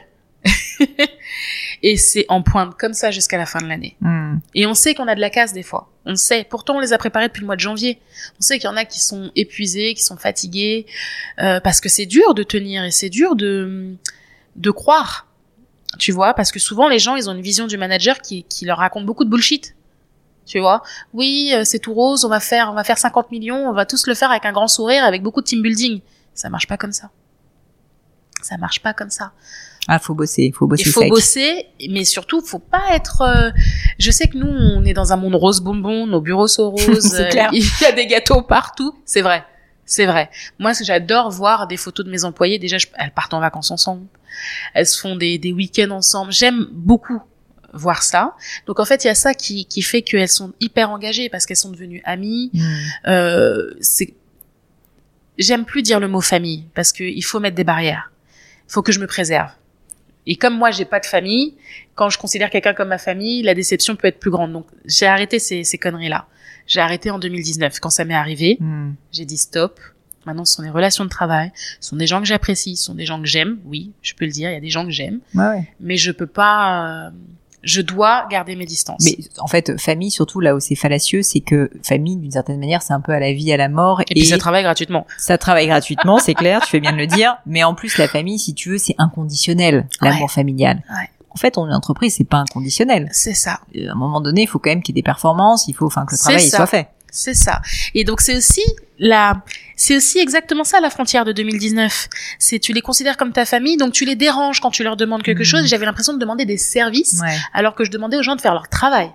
B: et c'est en pointe comme ça jusqu'à la fin de l'année. Mmh. Et on sait qu'on a de la casse des fois. On sait. Pourtant, on les a préparés depuis le mois de janvier. On sait qu'il y en a qui sont épuisés, qui sont fatigués, euh, parce que c'est dur de tenir et c'est dur de de croire. Tu vois, parce que souvent les gens, ils ont une vision du manager qui qui leur raconte beaucoup de bullshit. Tu vois, oui, c'est tout rose. On va faire, on va faire cinquante millions. On va tous le faire avec un grand sourire, avec beaucoup de team building. Ça marche pas comme ça. Ça marche pas comme ça.
A: Ah, faut bosser, faut bosser.
B: Il faut
A: sec.
B: bosser, mais surtout, faut pas être. Euh... Je sais que nous, on est dans un monde rose bonbon, nos bureaux sont roses.
A: C'est clair.
B: Il y a des gâteaux partout. C'est vrai, c'est vrai. Moi, j'adore voir des photos de mes employés. Déjà, je... elles partent en vacances ensemble. Elles se font des, des week-ends ensemble. J'aime beaucoup voir ça. Donc, en fait, il y a ça qui, qui fait qu'elles sont hyper engagées parce qu'elles sont devenues amies. Mmh. Euh, c'est... J'aime plus dire le mot famille parce que il faut mettre des barrières. Il faut que je me préserve. Et comme moi, j'ai pas de famille, quand je considère quelqu'un comme ma famille, la déception peut être plus grande. Donc, j'ai arrêté ces, ces conneries-là. J'ai arrêté en deux mille dix-neuf. Quand ça m'est arrivé, mmh. j'ai dit stop. Maintenant, ce sont des relations de travail, ce sont des gens que j'apprécie, ce sont des gens que j'aime. Oui, je peux le dire, il y a des gens que j'aime.
A: Ouais, ouais.
B: Mais je peux pas... Euh, je dois garder mes distances.
A: Mais en fait, famille, surtout là où c'est fallacieux, c'est que famille, d'une certaine manière, c'est un peu à la vie, à la mort.
B: Et, et puis ça travaille gratuitement.
A: Ça travaille gratuitement, c'est clair, tu fais bien de le dire. Mais en plus, la famille, si tu veux, c'est inconditionnel, l'amour
B: ouais.
A: familial.
B: Ouais.
A: En fait, on est une entreprise, c'est pas inconditionnel.
B: C'est ça.
A: À un moment donné, il faut quand même qu'il y ait des performances, il faut, enfin, que le travail il soit fait.
B: C'est ça. Et donc c'est aussi la, c'est aussi exactement ça la frontière de deux mille dix-neuf. C'est tu les considères comme ta famille, donc tu les déranges quand tu leur demandes quelque mmh. chose. J'avais l'impression de demander des services, ouais. alors que je demandais aux gens de faire leur travail.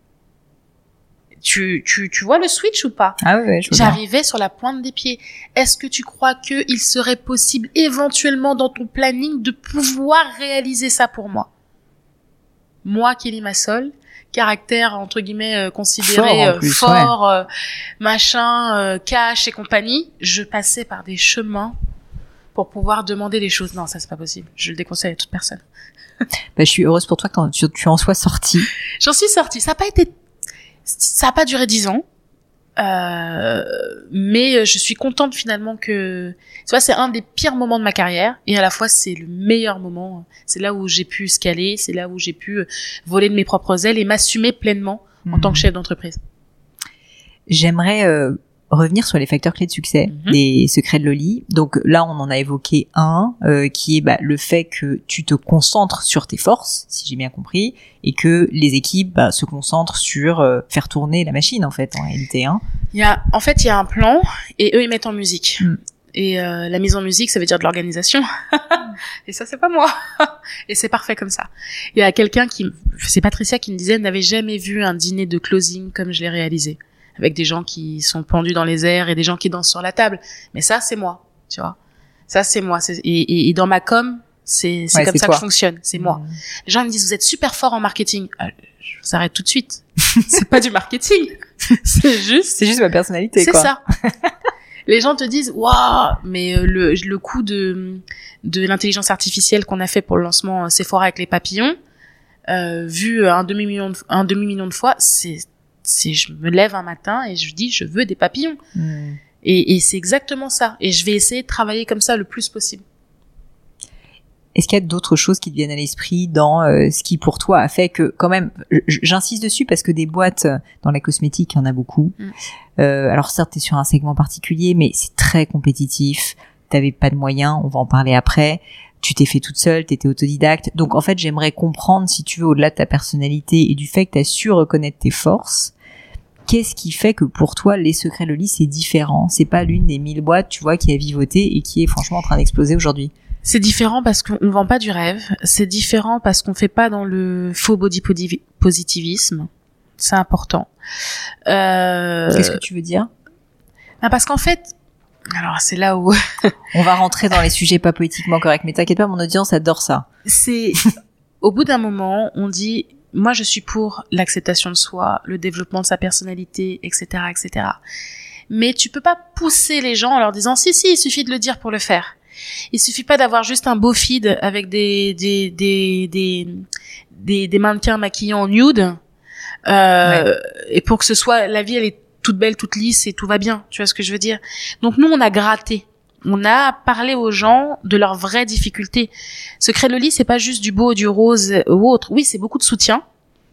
B: Tu, tu, tu vois le switch ou pas?
A: Ah oui, ouais, je vois.
B: J'arrivais sur la pointe des pieds. Est-ce que tu crois que il serait possible éventuellement dans ton planning de pouvoir réaliser ça pour moi? Moi, Kelly Massol, caractère entre guillemets euh, considéré fort, plus, fort ouais. euh, machin, euh, cash et compagnie, je passais par des chemins pour pouvoir demander des choses. Non, ça c'est pas possible. Je le déconseille à toute personne.
A: Bah, je suis heureuse pour toi que tu, tu en sois sortie.
B: J'en suis sortie. Ça a pas été, ça a pas duré dix ans. Euh, mais je suis contente finalement que, tu vois, c'est un des pires moments de ma carrière et à la fois c'est le meilleur moment. C'est là où j'ai pu scaler, c'est là où j'ai pu voler de mes propres ailes et m'assumer pleinement en mmh. tant que chef d'entreprise.
A: J'aimerais euh, revenir sur les facteurs clés de succès mmh. des secrets de Loli. Donc là, on en a évoqué un euh, qui est bah, le fait que tu te concentres sur tes forces, si j'ai bien compris, et que les équipes bah, se concentrent sur euh, faire tourner la machine en fait en réalité. Hein.
B: Il y a, en fait, il y a un plan et eux ils mettent en musique. Mmh. Et euh, la mise en musique, ça veut dire de l'organisation. Et ça, c'est pas moi. Et c'est parfait comme ça. Il y a quelqu'un qui, c'est Patricia qui me disait, n'avait jamais vu un dîner de closing comme je l'ai réalisé, avec des gens qui sont pendus dans les airs et des gens qui dansent sur la table. Mais ça, c'est moi, tu vois. Ça, c'est moi. C'est, et, et, et dans ma com, c'est, c'est ouais, comme c'est ça toi. Que je fonctionne. C'est mmh. moi. Les gens me disent, vous êtes super fort en marketing. Euh, je vous arrête tout de suite. C'est pas du marketing. C'est juste,
A: c'est juste ma personnalité.
B: C'est
A: quoi.
B: ça. Les gens te disent waouh, mais le le coup de de l'intelligence artificielle qu'on a fait pour le lancement Sephora avec les papillons, euh, vu un demi million de, un demi million de fois, c'est c'est je me lève un matin et je dis je veux des papillons. Mmh. Et et c'est exactement ça. Et je vais essayer de travailler comme ça le plus possible.
A: Est-ce qu'il y a d'autres choses qui te viennent à l'esprit dans euh, ce qui pour toi a fait que quand même, j'insiste dessus parce que des boîtes dans la cosmétique, il y en a beaucoup. Mm. Euh, alors certes, t'es sur un segment particulier, mais c'est très compétitif. T'avais pas de moyens, on va en parler après. Tu t'es fait toute seule, t'étais autodidacte. Donc en fait, j'aimerais comprendre, si tu veux, au-delà de ta personnalité et du fait que t'as su reconnaître tes forces, qu'est-ce qui fait que pour toi, les secrets Loli, c'est différent? C'est pas l'une des mille boîtes, tu vois, qui a vivoté et qui est franchement en train d'exploser aujourd'hui.
B: C'est différent parce qu'on vend pas du rêve. C'est différent parce qu'on fait pas dans le faux body positivisme. C'est important. Euh...
A: Qu'est-ce que tu veux dire?
B: Ben parce qu'en fait, alors c'est là où
A: on va rentrer dans les sujets pas politiquement corrects. Mais t'inquiète pas, mon audience adore ça.
B: C'est au bout d'un moment, on dit, moi je suis pour l'acceptation de soi, le développement de sa personnalité, et cetera, et cetera. Mais tu peux pas pousser les gens en leur disant si si, il suffit de le dire pour le faire. Il suffit pas d'avoir juste un beau feed avec des des des des des, des mannequins maquillés en nude euh, ouais. et pour que ce soit la vie elle est toute belle, toute lisse et tout va bien. Tu vois ce que je veux dire? Donc nous on a gratté, on a parlé aux gens de leurs vraies difficultés. Secret de Loli, c'est pas juste du beau, du rose ou autre. Oui, c'est beaucoup de soutien.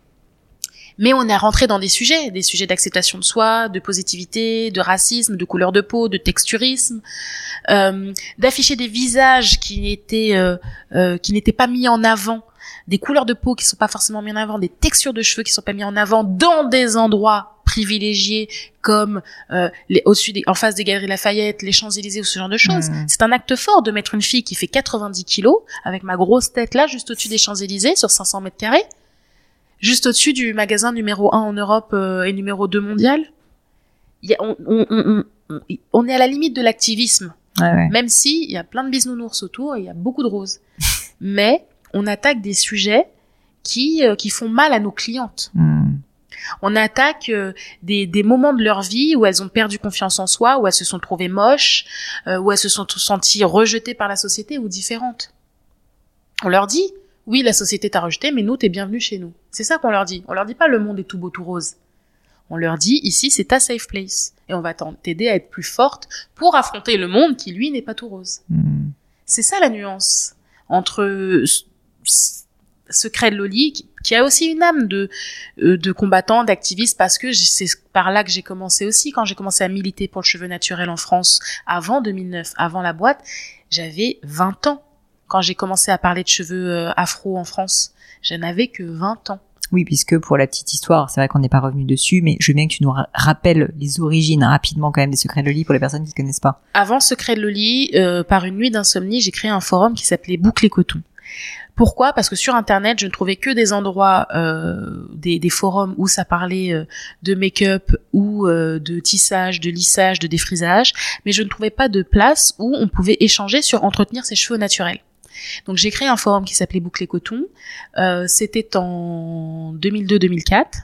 B: Mais on est rentré dans des sujets, des sujets d'acceptation de soi, de positivité, de racisme, de couleur de peau, de texturisme, euh, d'afficher des visages qui étaient euh, euh, qui n'étaient pas mis en avant, des couleurs de peau qui sont pas forcément mises en avant, des textures de cheveux qui sont pas mis en avant dans des endroits privilégiés comme euh, les, au-dessus des, en face des Galeries Lafayette, les Champs-Élysées ou ce genre de choses. Mmh. C'est un acte fort de mettre une fille qui fait quatre-vingt-dix kilos avec ma grosse tête là juste au-dessus des Champs-Élysées sur cinq cents mètres carrés. Juste au-dessus du magasin numéro un en Europe euh, et numéro deux mondial. Il y a, on, on, on, on, on est à la limite de l'activisme.
A: Ouais, ouais.
B: Même si il y a plein de bisounours autour et il y a beaucoup de roses. Mais on attaque des sujets qui, euh, qui font mal à nos clientes.
A: Mm.
B: On attaque euh, des, des moments de leur vie où elles ont perdu confiance en soi, où elles se sont trouvées moches, euh, où elles se sont senties rejetées par la société ou différentes. On leur dit... Oui, la société t'a rejeté, mais nous, t'es bienvenue chez nous. C'est ça qu'on leur dit. On leur dit pas le monde est tout beau, tout rose. On leur dit, ici, c'est ta safe place. Et on va t'aider à être plus forte pour affronter le monde qui, lui, n'est pas tout rose. Mmh. C'est ça la nuance entre Secret de Loli, qui, qui a aussi une âme de, de combattant, d'activiste, parce que c'est par là que j'ai commencé aussi. Quand j'ai commencé à militer pour le cheveu naturel en France, avant deux mille neuf, avant la boîte, j'avais vingt ans. Quand j'ai commencé à parler de cheveux afro en France, je n'avais que vingt ans.
A: Oui, puisque pour la petite histoire, c'est vrai qu'on n'est pas revenu dessus, mais je veux bien que tu nous rappelles les origines hein, rapidement quand même des Secrets de Loli pour les personnes qui ne connaissent pas.
B: Avant Secret de Loli, euh, par une nuit d'insomnie, j'ai créé un forum qui s'appelait Boucle et Coton. Pourquoi ? Parce que sur Internet, je ne trouvais que des endroits, euh, des, des forums où ça parlait euh, de make-up ou euh, de tissage, de lissage, de défrisage, mais je ne trouvais pas de place où on pouvait échanger sur entretenir ses cheveux naturels. Donc j'ai créé un forum qui s'appelait Boucle et Coton. Euh, c'était en deux mille deux deux mille quatre.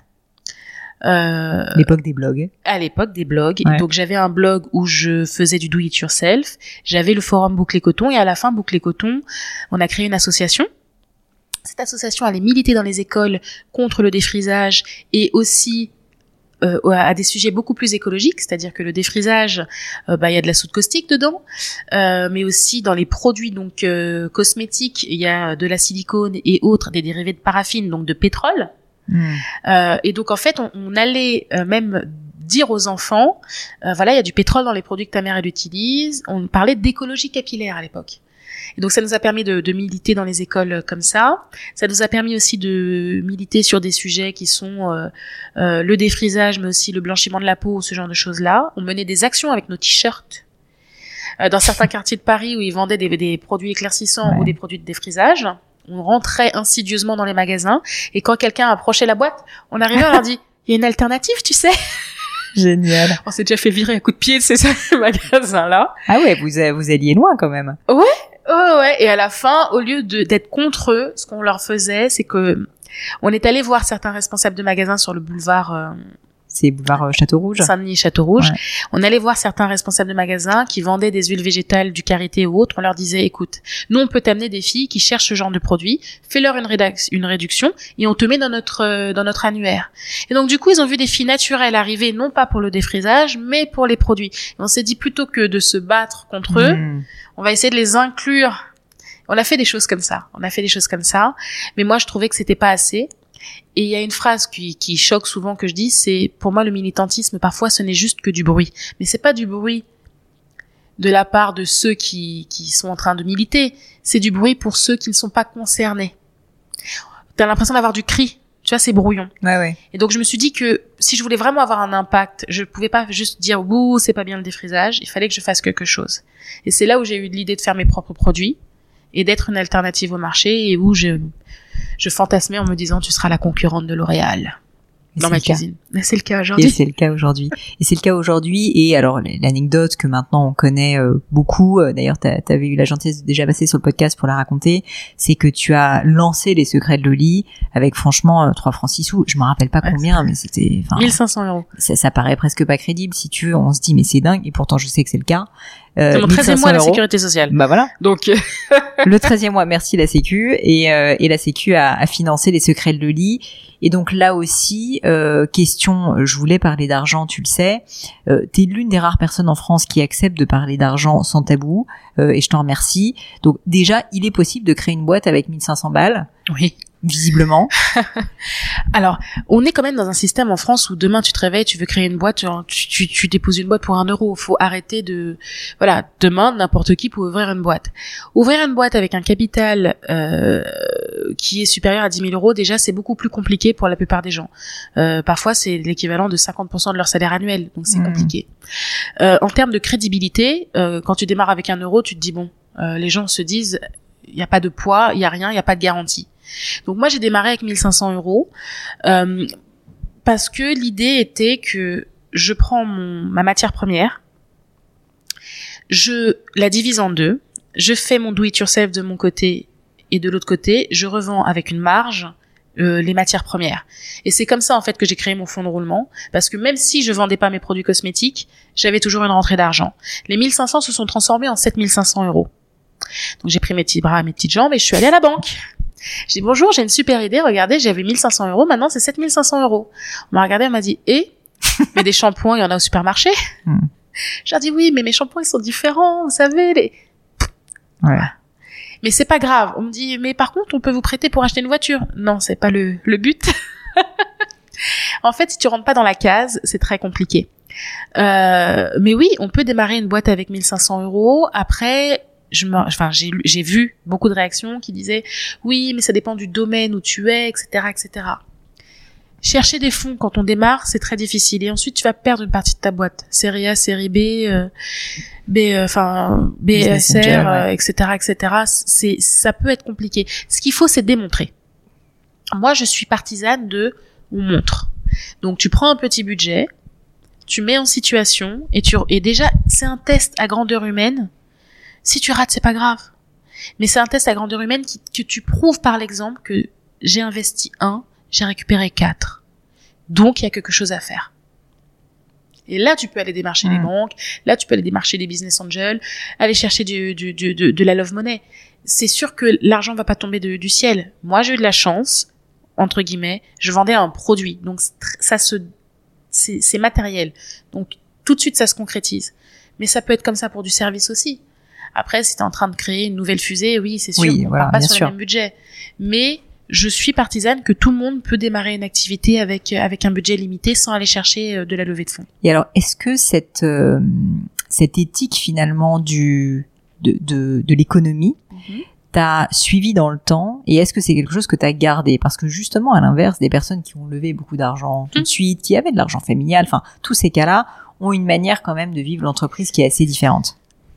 B: Euh,
A: l'époque des blogs.
B: À l'époque des blogs. Ouais. Donc j'avais un blog où je faisais du do it yourself. J'avais le forum Boucle et Coton et à la fin Boucle et Coton, on a créé une association. Cette association allait militer dans les écoles contre le défrisage et aussi Euh, à des sujets beaucoup plus écologiques, c'est-à-dire que le défrisage, euh, bah il y a de la soude caustique dedans, euh, mais aussi dans les produits donc euh, cosmétiques, il y a de la silicone et autres, des dérivés de paraffine, donc de pétrole. Mmh. Euh, et donc en fait, on, on allait euh, même dire aux enfants, euh, voilà, il y a du pétrole dans les produits que ta mère elle utilise. On parlait d'écologie capillaire à l'époque. Et donc ça nous a permis de, de militer dans les écoles comme ça. Ça nous a permis aussi de militer sur des sujets qui sont euh, euh, le défrisage, mais aussi le blanchiment de la peau, ce genre de choses-là. On menait des actions avec nos t-shirts euh, dans certains quartiers de Paris où ils vendaient des, des produits éclaircissants ouais. ou des produits de défrisage. On rentrait insidieusement dans les magasins et quand quelqu'un approchait la boîte, on arrivait, on leur dit « il y a une alternative, tu sais ?»
A: Génial.
B: On s'est déjà fait virer à coups de pied de ces magasins-là.
A: Ah ouais, vous, vous alliez loin quand même.
B: Ouais. Oh ouais, et à la fin, au lieu de d'être contre eux, ce qu'on leur faisait, c'est que on est allé voir certains responsables de magasins sur le boulevard euh,
A: c'est boulevard euh, Château-Rouge.
B: Saint-Denis Château-Rouge.
A: Ouais.
B: On allait voir certains responsables de magasins qui vendaient des huiles végétales, du karité ou autre. On leur disait écoute, nous on peut t'amener des filles qui cherchent ce genre de produits, fais-leur une, rédac- une réduction et on te met dans notre euh, dans notre annuaire. Et donc du coup, ils ont vu des filles naturelles arriver non pas pour le défrisage, mais pour les produits. Et on s'est dit plutôt que de se battre contre mmh. eux, on va essayer de les inclure. On a fait des choses comme ça. On a fait des choses comme ça. Mais moi, je trouvais que c'était pas assez. Et il y a une phrase qui, qui choque souvent que je dis, c'est, pour moi, le militantisme, parfois, ce n'est juste que du bruit. Mais c'est pas du bruit de la part de ceux qui, qui sont en train de militer. C'est du bruit pour ceux qui ne sont pas concernés. T'as l'impression d'avoir du cri. Tu vois, c'est brouillon.
A: Ouais, ouais.
B: Et donc, je me suis dit que si je voulais vraiment avoir un impact, je pouvais pas juste dire, ouh, c'est pas bien le défrisage. Il fallait que je fasse quelque chose. Et c'est là où j'ai eu l'idée de faire mes propres produits et d'être une alternative au marché et où je, je fantasmais en me disant, tu seras la concurrente de L'Oréal. Dans ma cuisine. C'est le cas aujourd'hui.
A: Et c'est le cas aujourd'hui. Et c'est le cas aujourd'hui. Et alors, l'anecdote que maintenant on connaît euh, beaucoup, euh, d'ailleurs, t'as, t'avais eu la gentillesse de déjà passer sur le podcast pour la raconter, c'est que tu as lancé les Secrets de Loli avec, franchement, euh, trois francs six sous. Je me rappelle pas ouais, combien, mais c'était...
B: mille cinq cents euros.
A: Ça, ça paraît presque pas crédible, si tu veux. On se dit, mais c'est dingue. Et pourtant, je sais que c'est le cas.
B: Euh, c'est mon treizième mois à la sécurité sociale.
A: Bah voilà.
B: Donc
A: le treizième mois, merci la Sécu et euh, et la Sécu a, a financé les Secrets de Loli. Et donc là aussi, euh, question, je voulais parler d'argent, tu le sais. Euh, t'es l'une des rares personnes en France qui accepte de parler d'argent sans tabou, euh, et je t'en remercie. Donc déjà, il est possible de créer une boîte avec mille cinq cents balles.
B: Oui.
A: Visiblement.
B: Alors, on est quand même dans un système en France où demain tu te réveilles, tu veux créer une boîte, tu, tu, tu déposes une boîte pour un euro. Faut arrêter de, voilà, demain n'importe qui peut ouvrir une boîte. Ouvrir une boîte avec un capital euh, qui est supérieur à dix mille euros, déjà c'est beaucoup plus compliqué pour la plupart des gens. Euh, parfois c'est l'équivalent de cinquante pour cent de leur salaire annuel, donc c'est mmh. compliqué. Euh, en termes de crédibilité, euh, quand tu démarres avec un euro, tu te dis bon, euh, les gens se disent, il y a pas de poids, il y a rien, il y a pas de garantie. Donc moi j'ai démarré avec mille cinq cents euros euh, parce que l'idée était que je prends mon, ma matière première, je la divise en deux, je fais mon do it yourself de mon côté et de l'autre côté je revends avec une marge euh, les matières premières. Et c'est comme ça en fait que j'ai créé mon fonds de roulement, parce que même si je vendais pas mes produits cosmétiques, j'avais toujours une rentrée d'argent. Les mille cinq cents se sont transformés en sept mille cinq cents euros. Donc j'ai pris mes petits bras, mes petites jambes et je suis allée à la banque. J'ai dit bonjour, j'ai une super idée, regardez, j'avais mille cinq cents euros, maintenant c'est sept mille cinq cents euros. On m'a regardé, elle m'a dit, et Mais des shampoings, il y en a au supermarché. Mm. Je leur dis oui, mais mes shampoings ils sont différents, vous savez. Les...
A: Ouais.
B: Mais c'est pas grave. On me dit mais par contre on peut vous prêter pour acheter une voiture. Non, c'est pas le le but. En fait, si tu rentres pas dans la case, c'est très compliqué. Euh, mais oui, on peut démarrer une boîte avec mille cinq cents euros. Après, je me, enfin, j'ai, j'ai vu beaucoup de réactions qui disaient oui, mais ça dépend du domaine où tu es, et cetera, et cetera. Chercher des fonds quand on démarre, c'est très difficile. Et ensuite, tu vas perdre une partie de ta boîte. Série A, série B, euh, B, euh, enfin, B S R, euh, et cetera, et cetera. C'est, ça peut être compliqué. Ce qu'il faut, c'est démontrer. Moi, je suis partisane de on montre. Donc, tu prends un petit budget, tu mets en situation, et tu, et déjà, c'est un test à grandeur humaine. Si tu rates, c'est pas grave. Mais c'est un test à grandeur humaine qui, que tu prouves par l'exemple que j'ai investi un, j'ai récupéré quatre. Donc, il y a quelque chose à faire. Et là, tu peux aller démarcher mmh. les banques, là, tu peux aller démarcher les business angels, aller chercher du, du, du, de, de la love money. C'est sûr que l'argent va pas tomber de, du ciel. Moi, j'ai eu de la chance, entre guillemets, je vendais un produit. Donc, ça se, c'est, c'est matériel. Donc, tout de suite, ça se concrétise. Mais ça peut être comme ça pour du service aussi. Après, si t'es en train de créer une nouvelle fusée, oui, c'est sûr,
A: oui,
B: on
A: voilà,
B: part pas sur
A: sûr.
B: le même budget. Mais, je suis partisane que tout le monde peut démarrer une activité avec, avec un budget limité sans aller chercher de la levée de fonds.
A: Et alors, est-ce que cette, euh, cette éthique, finalement, du, de, de, de l'économie, mm-hmm. t'as suivi dans le temps, et est-ce que c'est quelque chose que t'as gardé? Parce que justement, à l'inverse, des personnes qui ont levé beaucoup d'argent tout mmh. de suite, qui avaient de l'argent familial, enfin, tous ces cas-là ont une manière quand même de vivre l'entreprise qui est assez différente.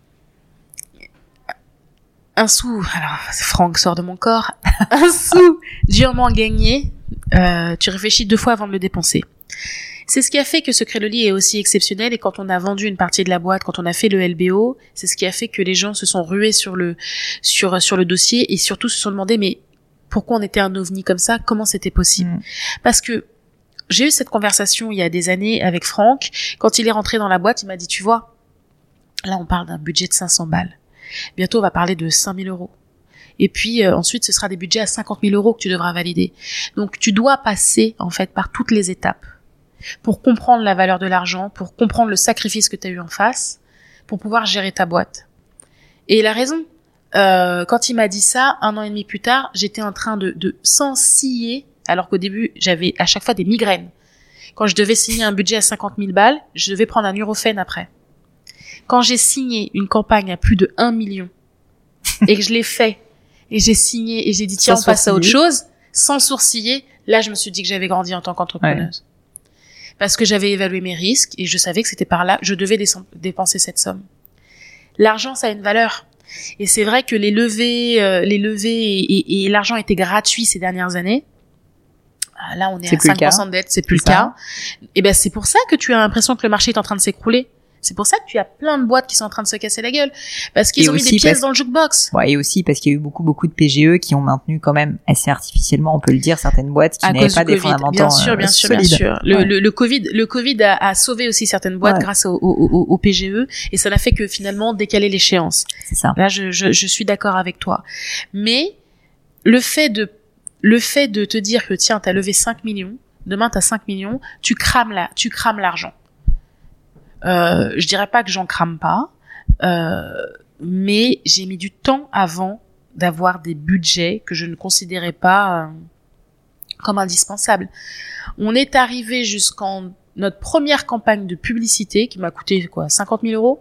B: Un sou, alors Franck sort de mon corps, un sou durement gagné, euh, tu réfléchis deux fois avant de le dépenser. C'est ce qui a fait que Secret le lit est aussi exceptionnel, et quand on a vendu une partie de la boîte, quand on a fait le L B O, c'est ce qui a fait que les gens se sont rués sur le sur sur le dossier, et surtout se sont demandé mais pourquoi on était un ovni comme ça, comment c'était possible. Mmh. Parce que j'ai eu cette conversation il y a des années avec Franck, quand il est rentré dans la boîte, il m'a dit tu vois, là on parle d'un budget de cinq cents balles. Bientôt on va parler de cinq mille euros. Et puis euh, ensuite ce sera des budgets à cinquante mille euros que tu devras valider. Donc tu dois passer en fait par toutes les étapes pour comprendre la valeur de l'argent, pour comprendre le sacrifice que tu as eu en face, pour pouvoir gérer ta boîte. Et il a raison. Euh, quand il m'a dit ça, un an et demi plus tard, j'étais en train de, de s'ensiller, alors qu'au début, j'avais à chaque fois des migraines. Quand je devais signer un budget à cinquante mille balles, je devais prendre un Nurofen après. Quand j'ai signé une campagne à plus de un million, et que je l'ai fait, et j'ai signé, et j'ai dit tiens, on passe à autre chose, sans sourciller, là, je me suis dit que j'avais grandi en tant qu'entrepreneuse. Ouais. Parce que j'avais évalué mes risques, et je savais que c'était par là, je devais dépenser cette somme. L'argent, ça a une valeur. Et c'est vrai que les levées, euh, les levées et, et, et l'argent étaient gratuits ces dernières années. Là, on est, est à cinq pour cent de dette, c'est plus c'est le cas. Et ben, c'est pour ça que tu as l'impression que le marché est en train de s'écrouler. C'est pour ça que tu as plein de boîtes qui sont en train de se casser la gueule. Parce qu'ils et ont mis des pièces parce... dans le jukebox.
A: Ouais, et aussi parce qu'il y a eu beaucoup, beaucoup de P G E qui ont maintenu quand même assez artificiellement, on peut le dire, certaines boîtes qui n'avaient pas des fondamentaux bien
B: sûr,
A: euh,
B: bien sûr,
A: solides.
B: Bien sûr. Le, ouais. le, le Covid, le Covid a, a sauvé aussi certaines boîtes ouais. grâce au, au, au, au P G E, et ça n'a fait que finalement décaler l'échéance.
A: C'est ça.
B: Là, je, je, je suis d'accord avec toi. Mais le fait de, le fait de te dire que tiens, t'as levé cinq millions, demain t'as cinq millions, tu crames la, tu crames l'argent. Euh, je dirais pas que j'en crame pas, euh, mais j'ai mis du temps avant d'avoir des budgets que je ne considérais pas euh, comme indispensables. On est arrivé jusqu'en notre première campagne de publicité qui m'a coûté quoi, cinquante mille euros.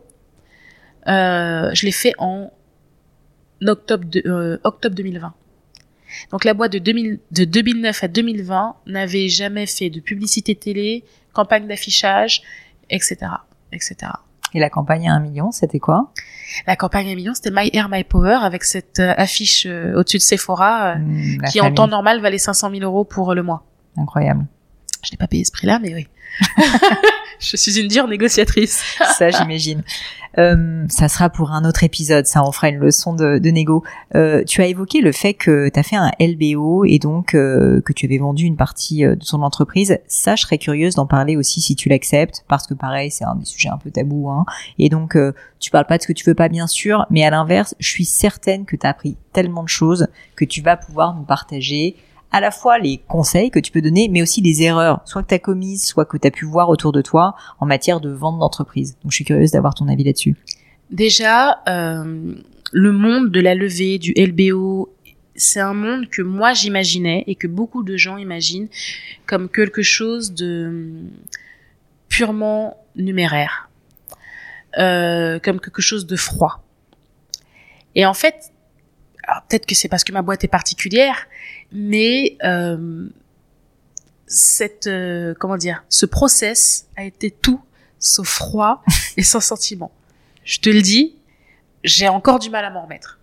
B: Euh, je l'ai fait en octobre, de, euh, octobre deux mille vingt. Donc la boîte de, deux mille, de deux mille neuf à deux mille vingt n'avait jamais fait de publicité télé, campagne d'affichage, et cetera, et cetera.
A: Et la campagne à un million, c'était quoi?
B: La campagne à un million, c'était My Hair, My Power, avec cette euh, affiche euh, au-dessus de Sephora, euh, mmh, qui famille. En temps normal valait cinq cent mille euros pour euh, le mois.
A: Incroyable.
B: Je n'ai pas payé ce prix-là, mais oui. Je suis une dure négociatrice.
A: Ça, j'imagine. Euh, ça sera pour un autre épisode, ça, on fera une leçon de, de négo. Euh, tu as évoqué le fait que tu as fait un L B O et donc euh, que tu avais vendu une partie de ton entreprise. Ça, je serais curieuse d'en parler aussi si tu l'acceptes, parce que pareil, c'est un des sujets un peu tabous, hein. Et donc, euh, tu parles pas de ce que tu veux pas, bien sûr, mais à l'inverse, je suis certaine que tu as appris tellement de choses que tu vas pouvoir nous partager à la fois les conseils que tu peux donner, mais aussi les erreurs, soit que tu as commises, soit que tu as pu voir autour de toi en matière de vente d'entreprise. Donc, je suis curieuse d'avoir ton avis là-dessus.
B: Déjà, euh, le monde de la levée, du L B O, c'est un monde que moi j'imaginais et que beaucoup de gens imaginent comme quelque chose de purement numéraire, euh, comme quelque chose de froid. Et en fait, alors peut-être que c'est parce que ma boîte est particulière, mais euh, cette euh, comment dire, ce process a été tout sauf froid et sans sentiment. Je te le dis, j'ai encore du mal à m'en remettre.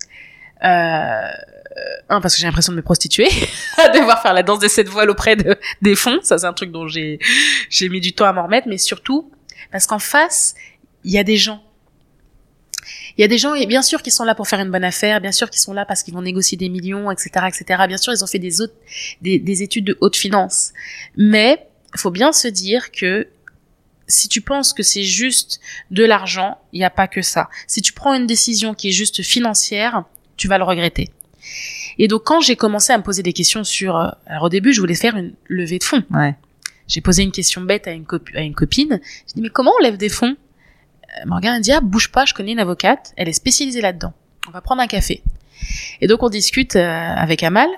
B: Euh, un, parce que j'ai l'impression de me prostituer, à devoir faire la danse des sept voiles auprès de, des fonds. Ça, c'est un truc dont j'ai, j'ai mis du temps à m'en remettre, mais surtout, parce qu'en face, il y a des gens. Il y a des gens, et bien sûr, qui sont là pour faire une bonne affaire, bien sûr, qui sont là parce qu'ils vont négocier des millions, et cetera, et cetera. Bien sûr, ils ont fait des autres, des, des études de haute finance. Mais, il faut bien se dire que si tu penses que c'est juste de l'argent, il n'y a pas que ça. Si tu prends une décision qui est juste financière, tu vas le regretter. Et donc, quand j'ai commencé à me poser des questions sur... Alors, au début, je voulais faire une levée de fonds.
A: Ouais.
B: J'ai posé une question bête à une, copi- à une copine. J'ai dit, mais comment on lève des fonds ? Elle me regarde et me dit, ah, bouge pas, je connais une avocate. Elle est spécialisée là-dedans. On va prendre un café. Et donc, on discute euh, avec Amal.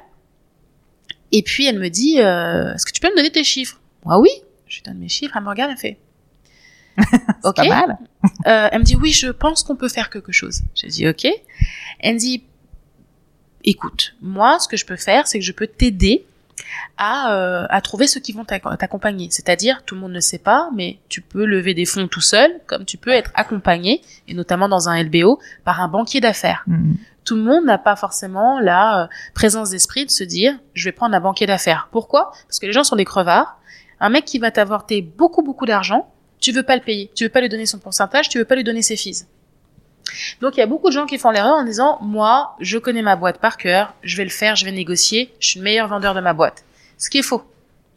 B: Et puis, elle me dit, euh, est-ce que tu peux me donner tes chiffres ? Moi, oui. Je lui donne mes chiffres. Elle me regarde, elle fait...
A: C'est
B: ok.
A: pas mal.
B: Euh, elle me dit oui, je pense qu'on peut faire quelque chose. J'ai dit ok. Elle me dit écoute, moi ce que je peux faire, c'est que je peux t'aider à euh, à trouver ceux qui vont t'accompagner. C'est-à-dire tout le monde ne sait pas, mais tu peux lever des fonds tout seul, comme tu peux être accompagné, et notamment dans un L B O, par un banquier d'affaires. Mmh. Tout le monde n'a pas forcément la euh, présence d'esprit de se dire je vais prendre un banquier d'affaires. Pourquoi ? Parce que les gens sont des crevards. Un mec qui va t'apporter beaucoup beaucoup d'argent, tu veux pas le payer, tu veux pas lui donner son pourcentage, tu veux pas lui donner ses fees. Donc il y a beaucoup de gens qui font l'erreur en disant moi, je connais ma boîte par cœur, je vais le faire, je vais négocier, je suis le meilleur vendeur de ma boîte. Ce qui est faux.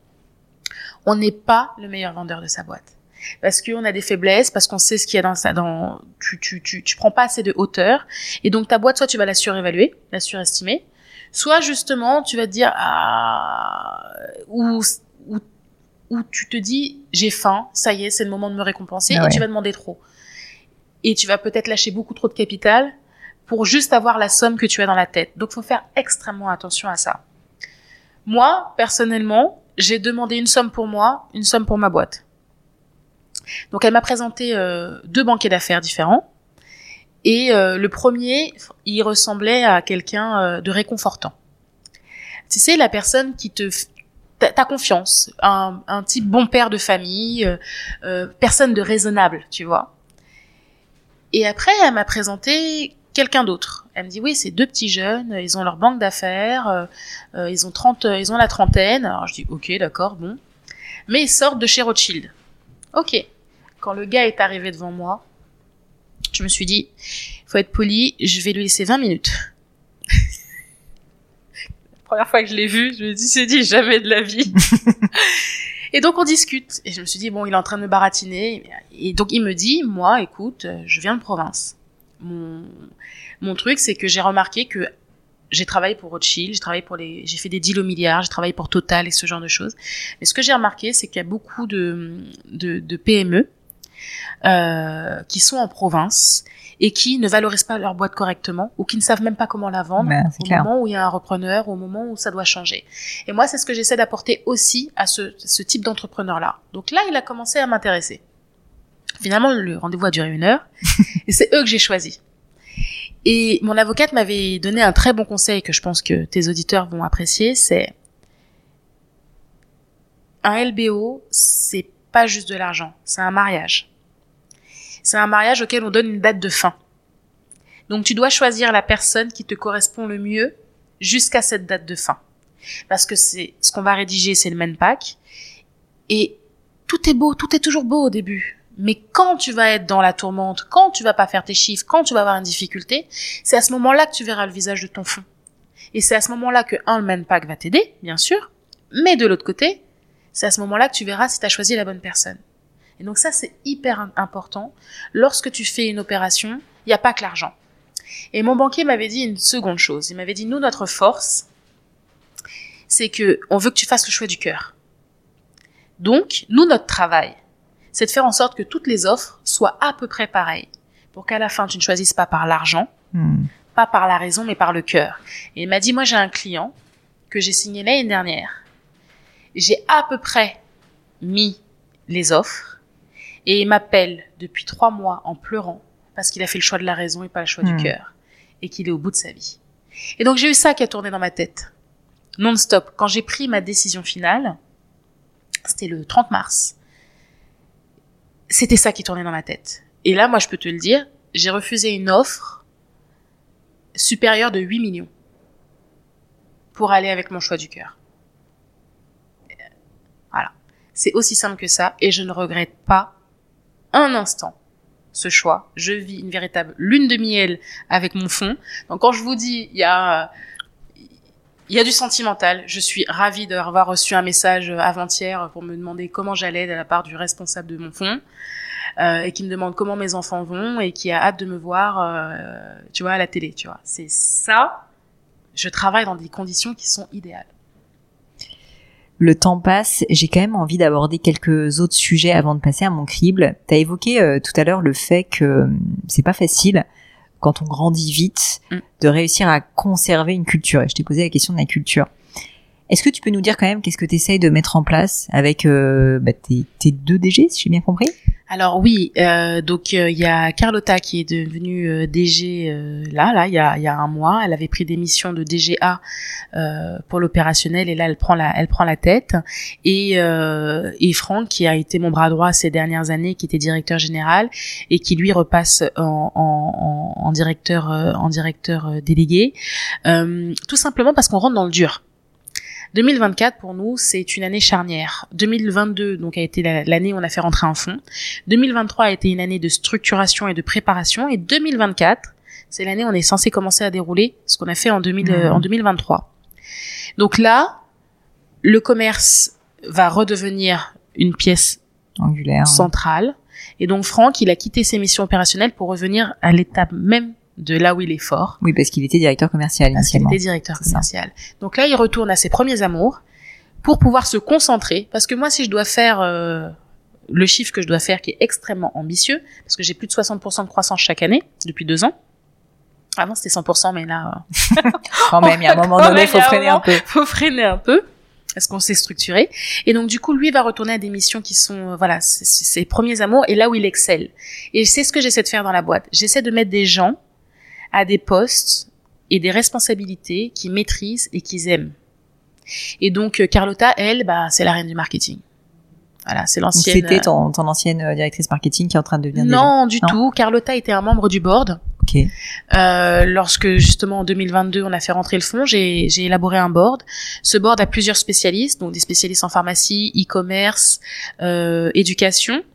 B: On n'est pas le meilleur vendeur de sa boîte. Parce qu'on a des faiblesses, parce qu'on sait ce qu'il y a dans ça, dans tu tu tu tu prends pas assez de hauteur et donc ta boîte soit tu vas la surévaluer, la surestimer, soit justement tu vas te dire ah ou ou où tu te dis j'ai faim, ça y est, c'est le moment de me récompenser, ah ouais. Et tu vas demander trop. Et tu vas peut-être lâcher beaucoup trop de capital pour juste avoir la somme que tu as dans la tête. Donc, il faut faire extrêmement attention à ça. Moi, personnellement, j'ai demandé une somme pour moi, une somme pour ma boîte. Donc, elle m'a présenté euh, deux banquiers d'affaires différents. Et euh, le premier, il ressemblait à quelqu'un euh, de réconfortant. Tu sais, la personne qui te... T'as confiance, un, un type bon père de famille, euh, euh, personne de raisonnable, tu vois. Et après, elle m'a présenté quelqu'un d'autre. Elle me dit, oui, c'est deux petits jeunes, ils ont leur banque d'affaires, euh, euh, ils ont trente, ils ont la trentaine. Alors je dis, ok, d'accord, bon. Mais ils sortent de chez Rothschild. Ok. Quand le gars est arrivé devant moi, je me suis dit, faut être poli, je vais lui laisser vingt minutes. Première fois que je l'ai vu, je me suis dit jamais de la vie. Et donc on discute. Et je me suis dit bon, il est en train de me baratiner. Et donc il me dit, moi, écoute, je viens de province. Mon mon truc, c'est que j'ai remarqué que j'ai travaillé pour Rothschild, j'ai travaillé pour les, j'ai fait des deals au milliard, j'ai travaillé pour Total et ce genre de choses. Mais ce que j'ai remarqué, c'est qu'il y a beaucoup de de, de P M E euh, qui sont en province et qui ne valorisent pas leur boîte correctement ou qui ne savent même pas comment la vendre ben, au clair. Moment où il y a un repreneur, au moment où ça doit changer. Et moi, c'est ce que j'essaie d'apporter aussi à ce, ce type d'entrepreneur-là. Donc là, il a commencé à m'intéresser. Finalement, le rendez-vous a duré une heure et c'est eux que j'ai choisis. Et mon avocate m'avait donné un très bon conseil que je pense que tes auditeurs vont apprécier, c'est un L B O, c'est pas juste de l'argent, c'est un mariage. C'est un mariage auquel on donne une date de fin. Donc, tu dois choisir la personne qui te correspond le mieux jusqu'à cette date de fin. Parce que c'est ce qu'on va rédiger, c'est le main pack. Et tout est beau, tout est toujours beau au début. Mais quand tu vas être dans la tourmente, quand tu vas pas faire tes chiffres, quand tu vas avoir une difficulté, c'est à ce moment-là que tu verras le visage de ton fond. Et c'est à ce moment-là que, un, le main pack va t'aider, bien sûr. Mais de l'autre côté, c'est à ce moment-là que tu verras si tu as choisi la bonne personne. Et donc ça, c'est hyper important. Lorsque tu fais une opération, il n'y a pas que l'argent. Et mon banquier m'avait dit une seconde chose. Il m'avait dit, nous, notre force, c'est que on veut que tu fasses le choix du cœur. Donc, nous, notre travail, c'est de faire en sorte que toutes les offres soient à peu près pareilles, pour qu'à la fin, tu ne choisisses pas par l'argent, mmh. pas par la raison, mais par le cœur. Et il m'a dit, moi, j'ai un client que j'ai signé l'année dernière. J'ai à peu près mis les offres, et il m'appelle depuis trois mois en pleurant, parce qu'il a fait le choix de la raison et pas le choix mmh. du cœur, et qu'il est au bout de sa vie. Et donc, j'ai eu ça qui a tourné dans ma tête, non-stop. Quand j'ai pris ma décision finale, c'était le trente mars, c'était ça qui tournait dans ma tête. Et là, moi, je peux te le dire, j'ai refusé une offre supérieure de huit millions pour aller avec mon choix du cœur. Voilà. C'est aussi simple que ça, et je ne regrette pas un instant ce choix. Je vis une véritable lune de miel avec mon fonds. Donc, quand je vous dis, il y a... Il y a du sentimental. Je suis ravie d'avoir reçu un message avant-hier pour me demander comment j'allais de la part du responsable de mon fonds, euh, et qui me demande comment mes enfants vont et qui a hâte de me voir, euh, tu vois, à la télé, tu vois. C'est ça. Je travaille dans des conditions qui sont idéales.
A: Le temps passe. J'ai quand même envie d'aborder quelques autres sujets avant de passer à mon crible. T'as évoqué euh, tout à l'heure le fait que euh, c'est pas facile, quand on grandit vite, mm. de réussir à conserver une culture. Et je t'ai posé la question de la culture. Est-ce que tu peux nous dire quand même qu'est-ce que tu essayes de mettre en place avec euh, bah, tes, tes deux D G, si j'ai bien compris?
B: Alors oui, euh, donc il euh, y a Carlotta qui est devenue euh, D G euh, là, là, il y a, y a un mois. Elle avait pris des missions de D G A euh, pour l'opérationnel, et là elle prend la, elle prend la tête. Et euh, et Franck qui a été mon bras droit ces dernières années, qui était directeur général et qui lui repasse en, en, en, en directeur, euh, en directeur euh, délégué, euh, tout simplement parce qu'on rentre dans le dur. deux mille vingt-quatre, pour nous, c'est une année charnière. deux mille vingt-deux, donc, a été la, l'année où on a fait rentrer un fonds. deux mille vingt-trois a été une année de structuration et de préparation. Et deux mille vingt-quatre, c'est l'année où on est censé commencer à dérouler ce qu'on a fait en, deux mille, mmh. euh, en deux mille vingt-trois. Donc là, le commerce va redevenir une pièce
A: angulaire,
B: centrale. Et donc, Franck, il a quitté ses missions opérationnelles pour revenir à l'étape même de là où il est fort.
A: Oui, parce qu'il était directeur commercial initialement.
B: Parce qu'il était directeur c'est commercial. Ça. Donc là, il retourne à ses premiers amours pour pouvoir se concentrer. Parce que moi, si je dois faire euh, le chiffre que je dois faire, qui est extrêmement ambitieux, parce que j'ai plus de soixante pour cent de croissance chaque année, depuis deux ans. Avant, c'était cent pour cent, mais là... Euh...
A: Quand même, il y a un moment donné, il faut freiner un peu.
B: faut freiner un peu, parce qu'on s'est structuré. Et donc, du coup, lui va retourner à des missions qui sont, euh, voilà, ses, ses premiers amours, et là où il excelle. Et c'est ce que j'essaie de faire dans la boîte. J'essaie de mettre des gens à des postes et des responsabilités qu'ils maîtrisent et qu'ils aiment. Et donc, Carlotta, elle, bah, c'est la reine du marketing. Voilà, c'est l'ancienne...
A: Donc, c'était ton, ton ancienne directrice marketing qui est en train de devenir...
B: Non, du non. tout. Carlotta était un membre du board.
A: Ok.
B: Euh, lorsque, justement, en deux mille vingt-deux, on a fait rentrer le fonds, j'ai, j'ai élaboré un board. Ce board a plusieurs spécialistes, donc des spécialistes en pharmacie, e-commerce, euh, éducation,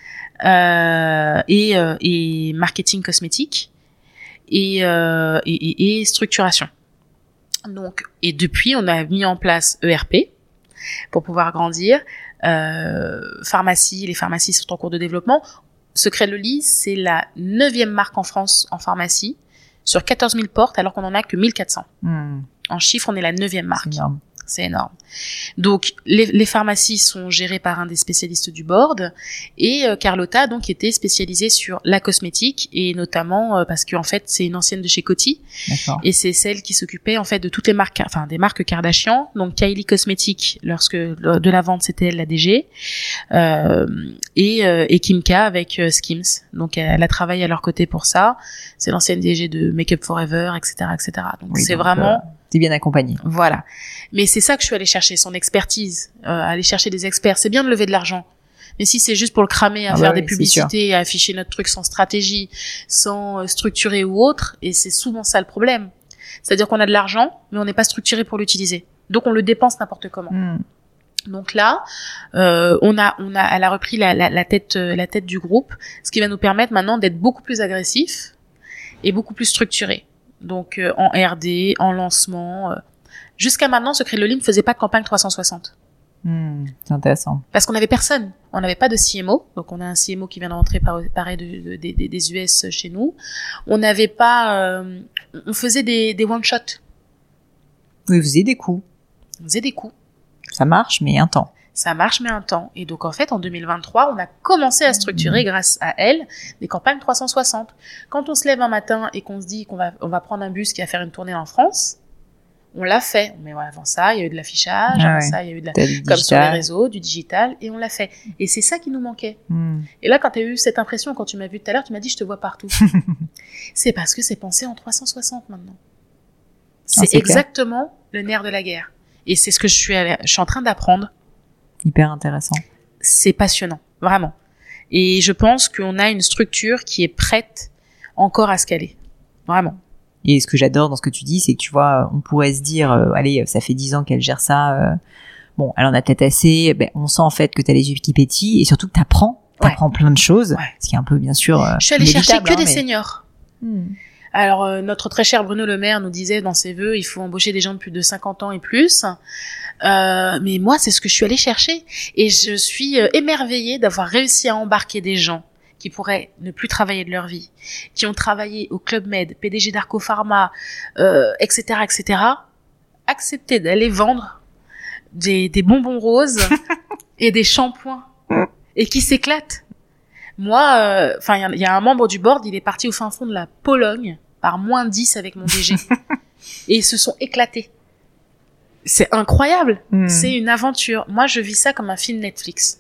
B: euh, et, euh, et marketing cosmétique. Et, euh, et, et, et structuration. Donc, et depuis, on a mis en place E R P pour pouvoir grandir. Euh, pharmacie, les pharmacies sont en cours de développement. Secret Le Lit, c'est la neuvième marque en France en pharmacie sur quatorze mille portes, alors qu'on en a que mille quatre cents. Mmh. En chiffres, on est la neuvième marque.
A: C'est énorme.
B: C'est énorme. Donc, les, les pharmacies sont gérées par un des spécialistes du board, et euh, Carlotta, donc, était spécialisée sur la cosmétique, et notamment euh, parce qu'en fait, c'est une ancienne de chez Coty. D'accord. Et c'est celle qui s'occupait, en fait, de toutes les marques, enfin, des marques Kardashian. Donc, Kylie Cosmetics, lorsque de la vente, c'était elle, la D G, euh, et, euh, et Kim K avec euh, Skims. Donc, elle a travaillé à leur côté pour ça. C'est l'ancienne D G de Make Up Forever, et cetera, et cetera. Donc, oui, c'est donc, vraiment... Euh...
A: T'es bien accompagné.
B: Voilà. Mais c'est ça que je suis allée chercher, son expertise, euh, aller chercher des experts. C'est bien de lever de l'argent. Mais si c'est juste pour le cramer, à ah faire bah des oui, publicités, à afficher notre truc sans stratégie, sans euh, structurer ou autre, et c'est souvent ça le problème. C'est-à-dire qu'on a de l'argent, mais on n'est pas structuré pour l'utiliser. Donc on le dépense n'importe comment. Mm. Donc là, euh, on a, on a, elle a repris la, la, la tête, euh, la tête du groupe, ce qui va nous permettre maintenant d'être beaucoup plus agressif et beaucoup plus structuré. Donc euh, en R D, en lancement. Euh. Jusqu'à maintenant, Secret Le Lit ne faisait pas de campagne trois cent soixante.
A: Mmh, c'est intéressant.
B: Parce qu'on n'avait personne. On n'avait pas de C M O. Donc on a un C M O qui vient de rentrer par, pareil de, de, de, de, des U S chez nous. On n'avait pas... Euh, on faisait des, des one-shots.
A: Oui, vous faisiez des coups.
B: On faisait des coups.
A: Ça marche, mais un temps.
B: Ça marche, mais un temps. Et donc, en fait, en deux mille vingt-trois, on a commencé à structurer, mmh. grâce à elle, des campagnes trois cent soixante. Quand on se lève un matin et qu'on se dit qu'on va, on va prendre un bus qui va faire une tournée en France, on l'a fait. Mais ouais, avant ça, il y a eu de l'affichage,
A: ah
B: avant
A: ouais.
B: ça, il y a eu de la, comme sur les réseaux, du digital, et on l'a fait. Et c'est ça qui nous manquait. Mmh. Et là, quand tu as eu cette impression, quand tu m'as vu tout à l'heure, tu m'as dit, je te vois partout. C'est parce que c'est pensé en trois cent soixante maintenant. C'est, ah, c'est exactement clair. Le nerf de la guerre. Et c'est ce que je suis, allée, je suis en train d'apprendre.
A: Hyper intéressant.
B: C'est passionnant, vraiment. Et je pense qu'on a une structure qui est prête encore à se caler. Vraiment.
A: Et ce que j'adore dans ce que tu dis, c'est que tu vois, on pourrait se dire, euh, allez, ça fait dix ans qu'elle gère ça. Euh, bon, elle en a peut-être assez. Ben, on sent en fait que tu as les yeux qui pétillent et surtout que tu apprends. Tu apprends ouais. plein de choses. Ouais. Ce qui est un peu, bien sûr, euh,
B: je suis allée chercher que
A: hein,
B: des
A: mais...
B: seniors.
A: Hmm.
B: Alors, euh, notre très cher Bruno Le Maire nous disait dans ses vœux, il faut embaucher des gens de plus de cinquante ans et plus. Euh, mais moi, c'est ce que je suis allée chercher. Et je suis euh, émerveillée d'avoir réussi à embarquer des gens qui pourraient ne plus travailler de leur vie, qui ont travaillé au Club Med, P D G d'Arco Pharma, euh, et cetera, et cetera, accepter d'aller vendre des, des bonbons roses et des shampoings et qui s'éclatent. Moi, enfin, euh, il y, y a un membre du board, il est parti au fin fond de la Pologne par moins dix avec mon D G. Et ils se sont éclatés. C'est incroyable. Mmh. C'est une aventure. Moi, je vis ça comme un film Netflix.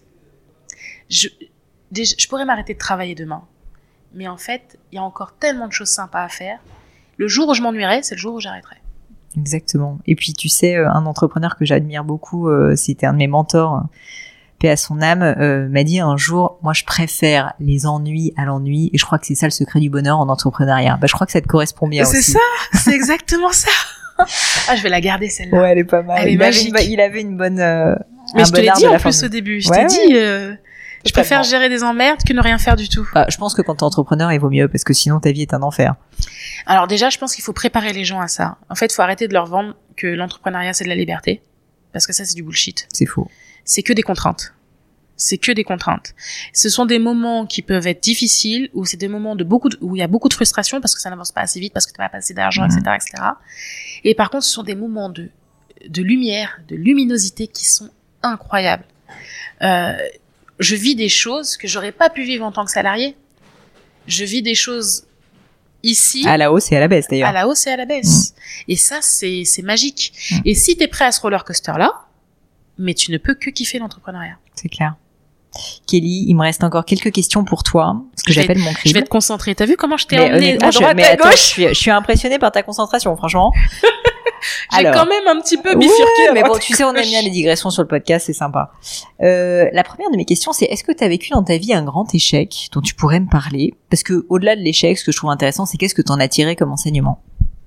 B: Je, déjà, je pourrais m'arrêter de travailler demain. Mais en fait, il y a encore tellement de choses sympas à faire. Le jour où je m'ennuierai, c'est le jour où j'arrêterai.
A: Exactement. Et puis, tu sais, un entrepreneur que j'admire beaucoup, euh, c'était un de mes mentors, paix à son âme, euh, m'a dit un jour, moi, je préfère les ennuis à l'ennui. Et je crois que c'est ça le secret du bonheur en entrepreneuriat. Bah, je crois que ça te correspond bien
B: c'est
A: aussi.
B: C'est ça, c'est exactement ça. Ah, je vais la garder, celle-là.
A: Ouais, elle est pas mal.
B: Elle est
A: il,
B: magique.
A: Avait une, il avait une bonne, euh,
B: mais
A: un
B: je
A: bon
B: te l'ai dit en plus
A: fin.
B: Au début. Je
A: ouais,
B: t'ai
A: ouais.
B: dit, euh, je préfère gérer des emmerdes que ne rien faire du tout.
A: Bah, je pense que quand t'es entrepreneur, il vaut mieux parce que sinon ta vie est un enfer.
B: Alors déjà, je pense qu'il faut préparer les gens à ça. En fait, il faut arrêter de leur vendre que l'entrepreneuriat, c'est de la liberté. Parce que ça, c'est du bullshit.
A: C'est faux.
B: C'est que des contraintes. C'est que des contraintes. Ce sont des moments qui peuvent être difficiles, où c'est des moments de beaucoup de, où il y a beaucoup de frustration parce que ça n'avance pas assez vite, parce que tu n'as pas assez d'argent, mmh. et cetera, et cetera. Et par contre, ce sont des moments de, de lumière, de luminosité qui sont incroyables. Euh, je vis des choses que j'aurais pas pu vivre en tant que salarié. Je vis des choses ici.
A: À la hausse et à la baisse, d'ailleurs.
B: À la hausse et à la baisse. Mmh. Et ça, c'est, c'est magique. Mmh. Et si t'es prêt à ce roller coaster-là, mais tu ne peux que kiffer l'entrepreneuriat.
A: C'est clair. Kelly, il me reste encore quelques questions pour toi, ce que je j'appelle
B: vais,
A: mon crible.
B: Je vais te concentrer. T'as vu comment je t'ai emmené à droite,
A: je, mais
B: à
A: attends,
B: gauche?
A: je suis, je suis impressionnée par ta concentration, franchement.
B: J'ai Alors, quand même un petit peu bifurqué.
A: Ouais, mais bon, tu sais, on aime bien les digressions sur le podcast, c'est sympa. Euh, la première de mes questions, c'est est-ce que tu as vécu dans ta vie un grand échec dont tu pourrais me parler? Parce que au-delà de l'échec, ce que je trouve intéressant, c'est qu'est-ce que t'en as tiré comme enseignement?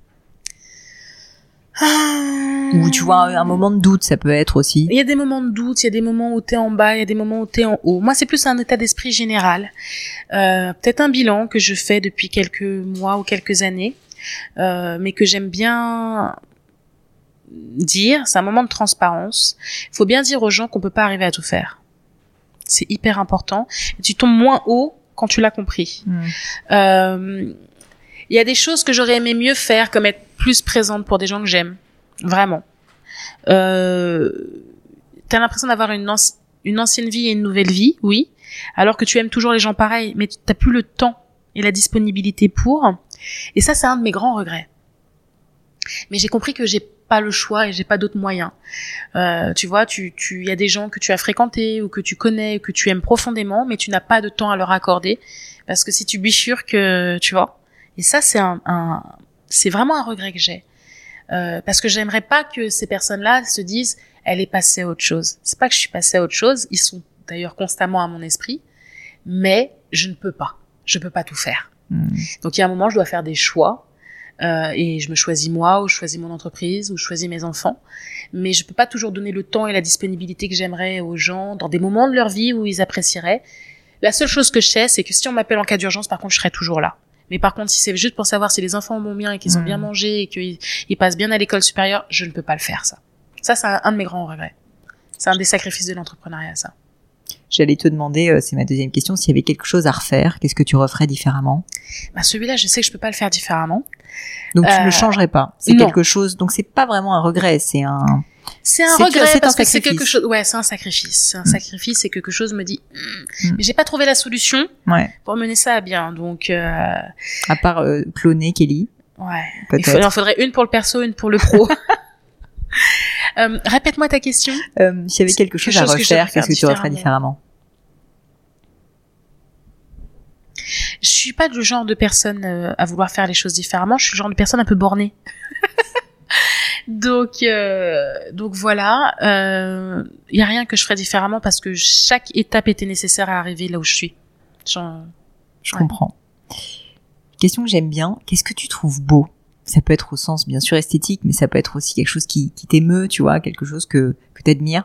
A: Ou tu vois, un moment de doute, ça peut être aussi.
B: Il y a des moments de doute, il y a des moments où t'es en bas, il y a des moments où t'es en haut. Moi, c'est plus un état d'esprit général. Euh, peut-être un bilan que je fais depuis quelques mois ou quelques années, euh, mais que j'aime bien dire. C'est un moment de transparence. Il faut bien dire aux gens qu'on peut pas arriver à tout faire. C'est hyper important. Et tu tombes moins haut quand tu l'as compris. Mmh. Euh, il y a des choses que j'aurais aimé mieux faire, comme être plus présente pour des gens que j'aime. Vraiment. Euh, t'as l'impression d'avoir une, anci- une ancienne vie et une nouvelle vie, oui. Alors que tu aimes toujours les gens pareils, mais t'as plus le temps et la disponibilité pour. Et ça, c'est un de mes grands regrets. Mais j'ai compris que j'ai pas le choix et j'ai pas d'autres moyens. Euh, tu vois, tu, tu, y a des gens que tu as fréquentés ou que tu connais, que tu aimes profondément, mais tu n'as pas de temps à leur accorder. Parce que si tu bifurques, tu vois. Et ça, c'est un, un c'est vraiment un regret que j'ai. Euh, parce que j'aimerais pas que ces personnes-là se disent, elle est passée à autre chose. C'est pas que je suis passée à autre chose. Ils sont d'ailleurs constamment à mon esprit. Mais je ne peux pas. Je peux pas tout faire. Mmh. Donc, il y a un moment, je dois faire des choix. Euh, et je me choisis moi, ou je choisis mon entreprise, ou je choisis mes enfants. Mais je peux pas toujours donner le temps et la disponibilité que j'aimerais aux gens dans des moments de leur vie où ils apprécieraient. La seule chose que je sais, c'est que si on m'appelle en cas d'urgence, par contre, je serai toujours là. Mais par contre, si c'est juste pour savoir si les enfants vont bien et qu'ils ont mmh. bien mangé et qu'ils ils passent bien à l'école supérieure, je ne peux pas le faire, ça. Ça, c'est un, un de mes grands regrets. C'est un des sacrifices de l'entrepreneuriat, ça.
A: J'allais te demander, euh, c'est ma deuxième question, s'il y avait quelque chose à refaire, qu'est-ce que tu referais différemment?
B: Bah, celui-là, je sais que je peux pas le faire différemment.
A: Donc, tu
B: euh,
A: ne le changerais pas. C'est
B: non.
A: quelque chose, donc c'est pas vraiment un regret, c'est un,
B: C'est un
A: c'est
B: regret
A: c'est
B: parce
A: un
B: que c'est
A: sacrifice.
B: quelque chose. Ouais, c'est un sacrifice. C'est un
A: Mm.
B: sacrifice et quelque chose me dit. Mm.
A: Mm.
B: Mais j'ai pas trouvé la solution
A: Ouais.
B: pour mener ça à bien. Donc, euh,
A: À part euh, cloner Kelly,
B: ouais. Il,
A: peut-être.
B: faut, il en faudrait une pour le perso, une pour le pro. euh, répète-moi ta question.
A: Euh, S'il y avait quelque chose
B: Quelque
A: à
B: chose que je devrais
A: refaire, qu'est-ce que tu
B: faire
A: referais différemment?
B: Je suis pas le genre de personne euh, à vouloir faire les choses différemment. Je suis le genre de personne un peu bornée. donc, euh, donc voilà. Il euh, y a rien que je ferais différemment parce que chaque étape était nécessaire à arriver là où je suis. Genre,
A: Je
B: ouais.
A: comprends. Question que j'aime bien, qu'est-ce que tu trouves beau? Ça peut être au sens bien sûr esthétique, mais ça peut être aussi quelque chose qui, qui t'émeut, tu vois, quelque chose que, que t'admires.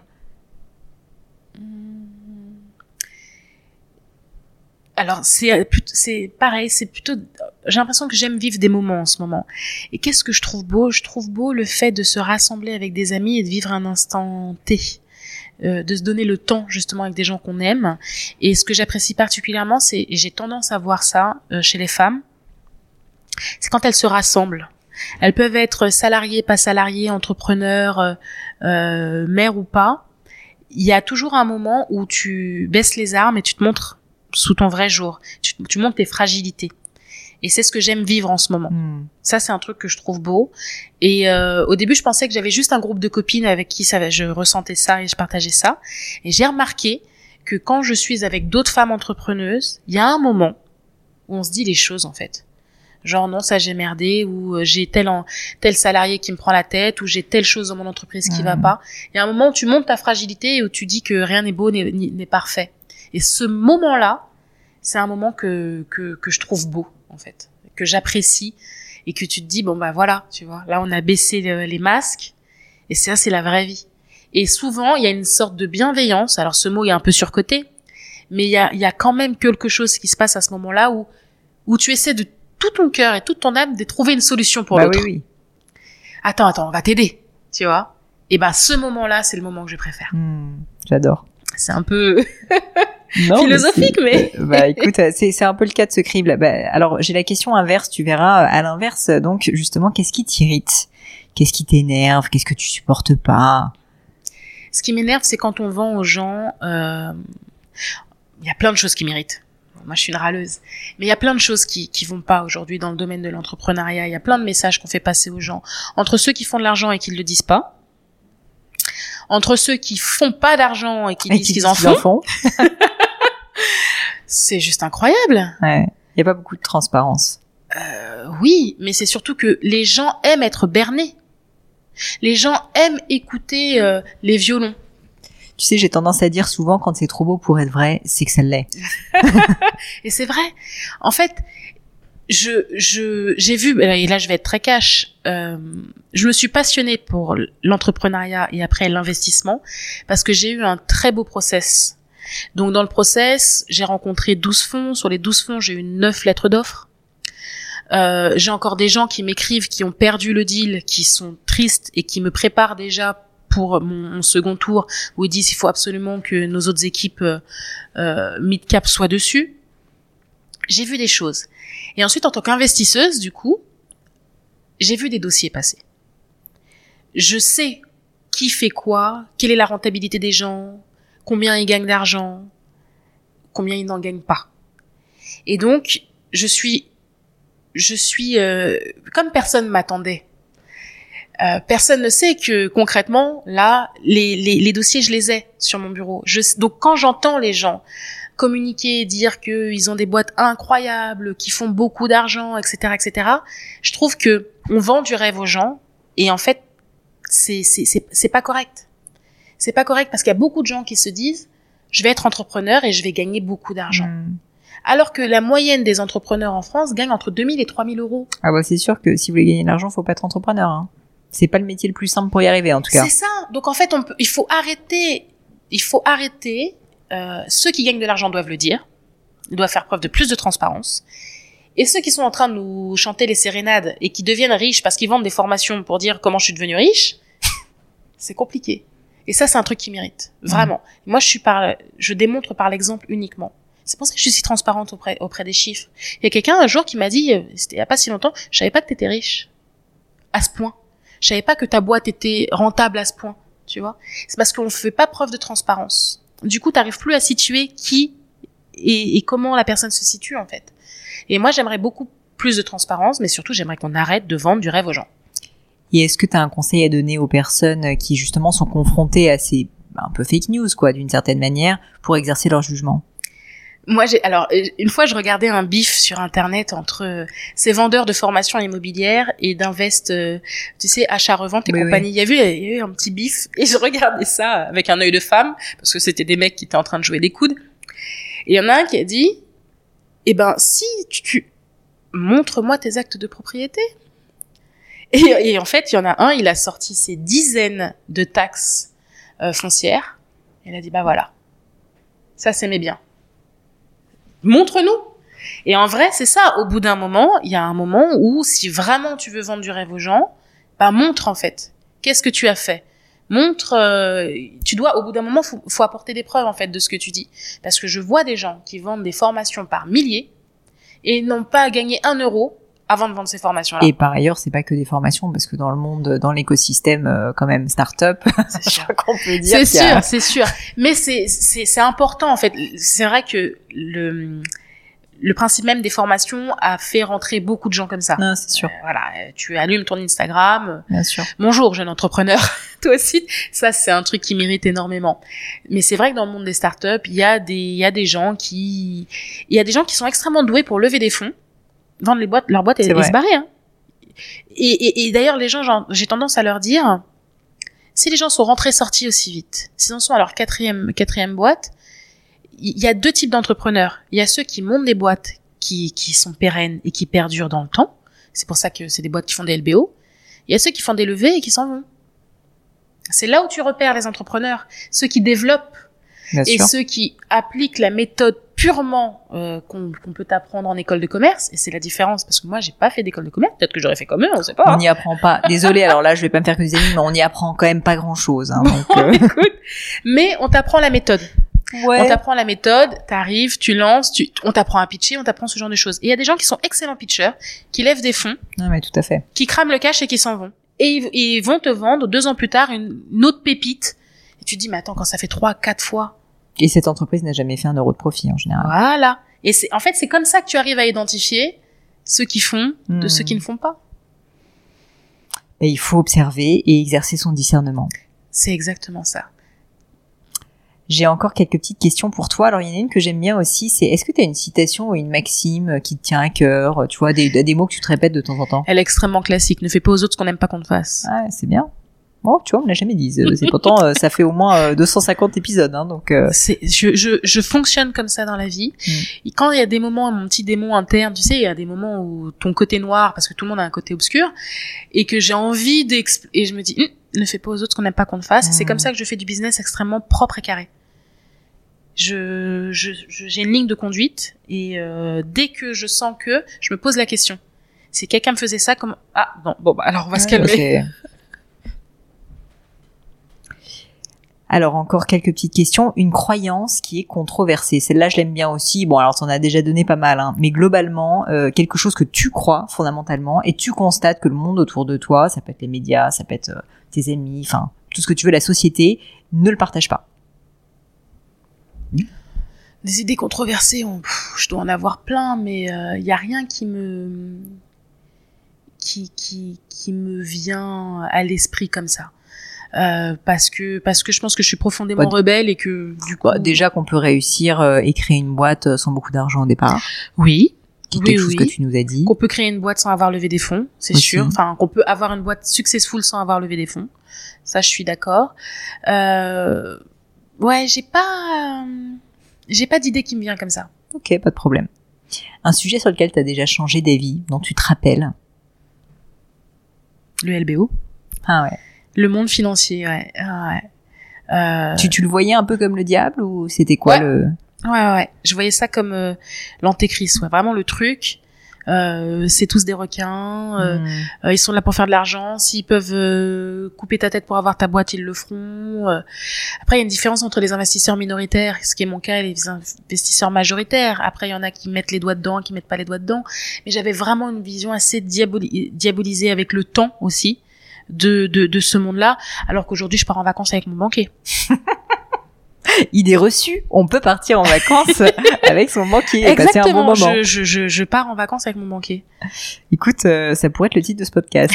B: Alors c'est c'est pareil, c'est plutôt j'ai l'impression que j'aime vivre des moments en ce moment. Et qu'est-ce que je trouve beau? Je trouve beau le fait de se rassembler avec des amis et de vivre un instant T, euh, de se donner le temps justement avec des gens qu'on aime. Et ce que j'apprécie particulièrement, c'est et j'ai tendance à voir ça euh, chez les femmes, c'est quand elles se rassemblent. Elles peuvent être salariées, pas salariées, entrepreneurs, euh, euh, mères ou pas. Il y a toujours un moment où tu baisses les armes et tu te montres sous ton vrai jour. Tu, tu montres tes fragilités. Et c'est ce que j'aime vivre en ce moment.
A: Mmh.
B: Ça, c'est un truc que je trouve beau. Et euh, au début, je pensais que j'avais juste un groupe de copines avec qui ça, je ressentais ça et je partageais ça. Et j'ai remarqué que quand je suis avec d'autres femmes entrepreneuses, il y a un moment où on se dit les choses, en fait. Genre, non, ça j'ai merdé, ou euh, j'ai tel, en, tel salarié qui me prend la tête, ou j'ai telle chose dans mon entreprise qui
A: mmh.
B: va pas. Il y a un moment où tu montes ta fragilité et où tu dis que rien n'est beau, n'est, n'est parfait. Et ce moment-là, c'est un moment que, que, que je trouve beau, en fait, que j'apprécie, et que tu te dis, bon, bah voilà, tu vois, là, on a baissé le, les masques, et ça, c'est la vraie vie. Et souvent, il y a une sorte de bienveillance, alors ce mot est un peu surcoté, mais il y a, il y a quand même quelque chose qui se passe à ce moment-là où, où tu essaies de tout ton cœur et toute ton âme de trouver une solution pour
A: bah
B: l'autre.
A: oui, oui.
B: Attends, attends, on va t'aider, tu vois. Et ben, ce moment-là, c'est le moment que je préfère.
A: Mmh, j'adore.
B: C'est un peu
A: Non,
B: philosophique, mais...
A: mais... bah écoute, c'est, c'est un peu le cas de ce crible. Bah, alors, j'ai la question inverse, tu verras, à l'inverse, donc, justement, qu'est-ce qui t'irrite? Qu'est-ce qui t'énerve? Qu'est-ce que tu supportes pas?
B: Ce qui m'énerve, c'est quand on vend aux gens... Euh... Il y a plein de choses qui m'irritent. Moi, je suis une râleuse. Mais il y a plein de choses qui qui vont pas aujourd'hui dans le domaine de l'entrepreneuriat. Il y a plein de messages qu'on fait passer aux gens. Entre ceux qui font de l'argent et qui le disent pas. Entre ceux qui font pas d'argent et qui
A: et
B: disent
A: qui
B: qu'ils
A: disent
B: en
A: qu'ils en
B: font.
A: font.
B: C'est juste incroyable.
A: Ouais. Il y a pas beaucoup de transparence.
B: Euh, oui, mais c'est surtout que les gens aiment être bernés. Les gens aiment écouter euh, les violons.
A: Tu sais, j'ai tendance à dire souvent, quand c'est trop beau pour être vrai, c'est que ça l'est.
B: Et c'est vrai. En fait, je, je, j'ai vu, et là je vais être très cash, euh, je me suis passionnée pour l'entrepreneuriat et après l'investissement parce que j'ai eu un très beau process. Donc dans le process, j'ai rencontré douze fonds. Sur les douze fonds, j'ai eu neuf lettres d'offres. Euh, j'ai encore des gens qui m'écrivent, qui ont perdu le deal, qui sont tristes et qui me préparent déjà pour mon, mon second tour, où ils disent il faut absolument que nos autres équipes euh, euh, mid-cap soient dessus. J'ai vu des choses. Et ensuite, en tant qu'investisseuse, du coup, j'ai vu des dossiers passer. Je sais qui fait quoi, quelle est la rentabilité des gens, combien ils gagnent d'argent, combien ils n'en gagnent pas. Et donc, je suis, je suis euh, comme personne m'attendait. Euh, personne ne sait que concrètement, là, les, les, les dossiers, je les ai sur mon bureau. Je, donc, quand j'entends les gens communiquer, dire qu'ils ont des boîtes incroyables, qui font beaucoup d'argent, et cetera, et cetera, je trouve que on vend du rêve aux gens et en fait, c'est c'est c'est, c'est pas correct. C'est pas correct parce qu'il y a beaucoup de gens qui se disent je vais être entrepreneur et je vais gagner beaucoup d'argent. Mmh. Alors que la moyenne des entrepreneurs en France gagne entre deux mille et trois mille euros.
A: Ah bah c'est sûr que si vous voulez gagner de l'argent, faut pas être entrepreneur. Hein. C'est pas le métier le plus simple pour y arriver en tout cas.
B: C'est ça. Donc en fait, on peut, il faut arrêter. Il faut arrêter. Euh, ceux qui gagnent de l'argent doivent le dire. Ils doivent faire preuve de plus de transparence. Et ceux qui sont en train de nous chanter les sérénades et qui deviennent riches parce qu'ils vendent des formations pour dire comment je suis devenu riche, c'est compliqué. Et ça, c'est un truc qui m'irrite. Vraiment. Mmh. Moi, je suis par, je démontre par l'exemple uniquement. C'est pour ça que je suis si transparente auprès, auprès des chiffres. Il y a quelqu'un un jour qui m'a dit, c'était il y a pas si longtemps, je savais pas que t'étais riche. À ce point. Je savais pas que ta boîte était rentable à ce point. tu vois. C'est parce qu'on fait pas preuve de transparence. Du coup, t'arrives plus à situer qui et, et comment la personne se situe, en fait. Et moi, j'aimerais beaucoup plus de transparence, mais surtout, j'aimerais qu'on arrête de vendre du rêve aux gens.
A: Et est-ce que tu as un conseil à donner aux personnes qui, justement, sont confrontées à ces un peu fake news, quoi, d'une certaine manière, pour exercer leur jugement?
B: Moi, j'ai, alors, une fois, je regardais un bif sur Internet entre euh, ces vendeurs de formation immobilière et d'invest, euh, tu sais, achat-revente et
A: oui,
B: compagnie.
A: Oui.
B: Il y avait, il y avait un petit bif et je regardais ça avec un œil de femme parce que c'était des mecs qui étaient en train de jouer des coudes. Et il y en a un qui a dit, eh ben, si tu, tu montre-moi tes actes de propriété. Et, et en fait, il y en a un, il a sorti ses dizaines de taxes euh, foncières. Et il a dit, bah voilà, ça c'est mes biens. Montre-nous. Et en vrai, c'est ça. Au bout d'un moment, il y a un moment où, si vraiment tu veux vendre du rêve aux gens, bah montre en fait. Qu'est-ce que tu as fait? Montre. Euh, tu dois, au bout d'un moment, faut, faut apporter des preuves en fait de ce que tu dis. Parce que je vois des gens qui vendent des formations par milliers et n'ont pas gagné un euro avant de vendre ces formations-là.
A: Et par ailleurs, c'est pas que des formations, parce que dans le monde, dans l'écosystème, euh, quand même, start-up,
B: c'est sûr
A: qu'on peut dire.
B: C'est sûr, a... c'est sûr. Mais c'est, c'est, c'est important, en fait. C'est vrai que le, le principe même des formations a fait rentrer beaucoup de gens comme ça.
A: Non, c'est sûr.
B: Euh, voilà. Tu allumes ton Instagram.
A: Bien sûr.
B: Bonjour, jeune entrepreneur. Toi aussi. Ça, c'est un truc qui mérite énormément. Mais c'est vrai que dans le monde des startups, il y a des, il y a des gens qui, il y a des gens qui sont extrêmement doués pour lever des fonds, vendre les boîtes, leurs boîtes et, et se barrer, hein. Et, et, et d'ailleurs, les gens, genre, j'ai tendance à leur dire, si les gens sont rentrés sortis aussi vite, s'ils en sont à leur quatrième, quatrième boîte, il y a deux types d'entrepreneurs. Il y a ceux qui montent des boîtes qui, qui sont pérennes et qui perdurent dans le temps. C'est pour ça que c'est des boîtes qui font des L B O. Il y a ceux qui font des levées et qui s'en vont. C'est là où tu repères les entrepreneurs. Ceux qui développent
A: Bien
B: et
A: sûr.
B: ceux qui appliquent la méthode purement euh, qu'on, qu'on peut apprendre en école de commerce. Et c'est la différence, parce que moi, j'ai pas fait d'école de commerce. Peut-être que j'aurais fait comme eux, on sait pas.
A: On n'y apprend pas. Désolée, alors là, je vais pas me faire que des amis, mais on n'y apprend quand même pas grand-chose. Hein, donc, euh...
B: Écoute, mais on t'apprend la méthode.
A: Ouais.
B: On t'apprend la méthode, t'arrives, tu lances, tu, on t'apprend à pitcher, on t'apprend ce genre de choses. Et il y a des gens qui sont excellents pitchers, qui lèvent des fonds,
A: Non, mais tout à fait.
B: qui crament le cash et qui s'en vont. Et ils, ils vont te vendre deux ans plus tard une, une autre pépite. Et tu te dis, mais attends, quand ça fait trois, quatre fois.
A: Et cette entreprise n'a jamais fait un euro de profit, en général.
B: Voilà. Et c'est, en fait, c'est comme ça que tu arrives à identifier ceux qui font de
A: mmh.
B: ceux qui ne font pas.
A: Et il faut observer et exercer son discernement.
B: C'est exactement ça.
A: J'ai encore quelques petites questions pour toi. Alors, il y en a une que j'aime bien aussi, c'est est-ce que tu as une citation ou une maxime qui te tient à cœur, tu vois, des, des mots que tu te répètes de temps en temps?
B: Elle est extrêmement classique. Ne fais pas aux autres ce qu'on n'aime pas qu'on te fasse.
A: Ah, c'est bien. Bon, tu vois, on me l'a jamais dit. C'est pourtant, euh, ça fait au moins euh, deux cent cinquante épisodes, hein, donc. Euh...
B: C'est, je, je, je fonctionne comme ça dans la vie. Mm. Et quand il y a des moments, mon petit démon interne, tu sais, il y a des moments où ton côté noir, parce que tout le monde a un côté obscur, et que j'ai envie d'exp... et je me dis, hm, ne fais pas aux autres ce qu'on n'aime pas qu'on te fasse. Mm. C'est comme ça que je fais du business extrêmement propre et carré. Je, je, je j'ai une ligne de conduite, et euh, dès que je sens que, je me pose la question. Si quelqu'un me faisait ça, comme ah non, bon bah alors on va ouais, se calmer.
A: Okay. Alors, encore quelques petites questions. Une croyance qui est controversée. Celle-là, je l'aime bien aussi. Bon, alors, t'en as déjà donné pas mal, hein. Mais globalement, euh, quelque chose que tu crois fondamentalement et tu constates que le monde autour de toi, ça peut être les médias, ça peut être euh, tes amis, enfin, tout ce que tu veux, la société, ne le partage pas.
B: Des idées controversées, on, pff, je dois en avoir plein, mais il euh, y a rien qui me qui qui qui me vient à l'esprit comme ça. Euh, parce que parce que je pense que je suis profondément bah, rebelle et que du coup
A: bah, déjà qu'on peut réussir euh, et créer une boîte sans beaucoup d'argent au départ.
B: Oui.
A: Qui est
B: oui,
A: quelque chose
B: oui.
A: que tu nous as dit.
B: Qu'on peut créer une boîte sans avoir levé des fonds, c'est aussi sûr. Enfin, qu'on peut avoir une boîte successful sans avoir levé des fonds. Ça, je suis d'accord. Euh... Ouais, j'ai pas euh... j'ai pas d'idée qui me vient comme ça.
A: Ok, pas de problème. Un sujet sur lequel tu as déjà changé d'avis, dont tu te rappelles?
B: Le L B O.
A: Ah ouais.
B: Le monde financier, ouais. Ah ouais. Euh...
A: Tu, tu le voyais un peu comme le diable ou c'était quoi
B: ouais.
A: le...
B: Ouais, ouais, ouais. Je voyais ça comme euh, l'antéchrist, ouais. Vraiment le truc. Euh, c'est tous des requins. Euh, mmh. euh, ils sont là pour faire de l'argent. S'ils peuvent euh, couper ta tête pour avoir ta boîte, ils le feront. Euh, après, il y a une différence entre les investisseurs minoritaires, ce qui est mon cas, et les investisseurs majoritaires. Après, il y en a qui mettent les doigts dedans, qui mettent pas les doigts dedans. Mais j'avais vraiment une vision assez diaboli- diabolisée avec le temps aussi. de de de ce monde-là, alors qu'aujourd'hui je pars en vacances avec mon banquier.
A: Idée reçue, on peut partir en vacances avec son banquier et
B: Exactement,
A: passer un bon moment.
B: je, je, je, je pars en vacances avec mon banquier.
A: Écoute, euh, ça pourrait être le titre de ce podcast.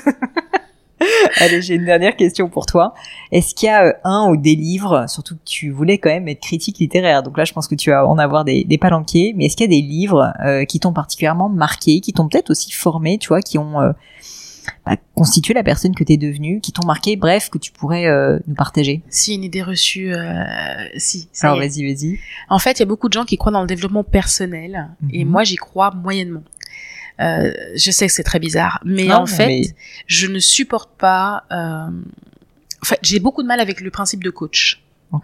A: Allez, j'ai une dernière question pour toi. Est-ce qu'il y a euh, un ou des livres, surtout que tu voulais quand même être critique littéraire, donc là je pense que tu vas en avoir des, des palanquets, mais est-ce qu'il y a des livres euh, qui t'ont particulièrement marqué, qui t'ont peut-être aussi formé, tu vois, qui ont euh, bah, constitué la personne que t'es devenue, qui t'ont marqué, bref, que tu pourrais euh, nous partager?
B: Si, une idée reçue, euh, si. Ça
A: Alors
B: y est.
A: vas-y, vas-y.
B: En fait, il y a beaucoup de gens qui croient dans le développement personnel,
A: Mm-hmm.
B: et moi j'y crois moyennement. Euh, je sais que c'est très bizarre, mais
A: Non,
B: en fait,
A: mais...
B: je ne supporte pas. Euh... En fait, j'ai beaucoup de mal avec le principe de coach.
A: Ok.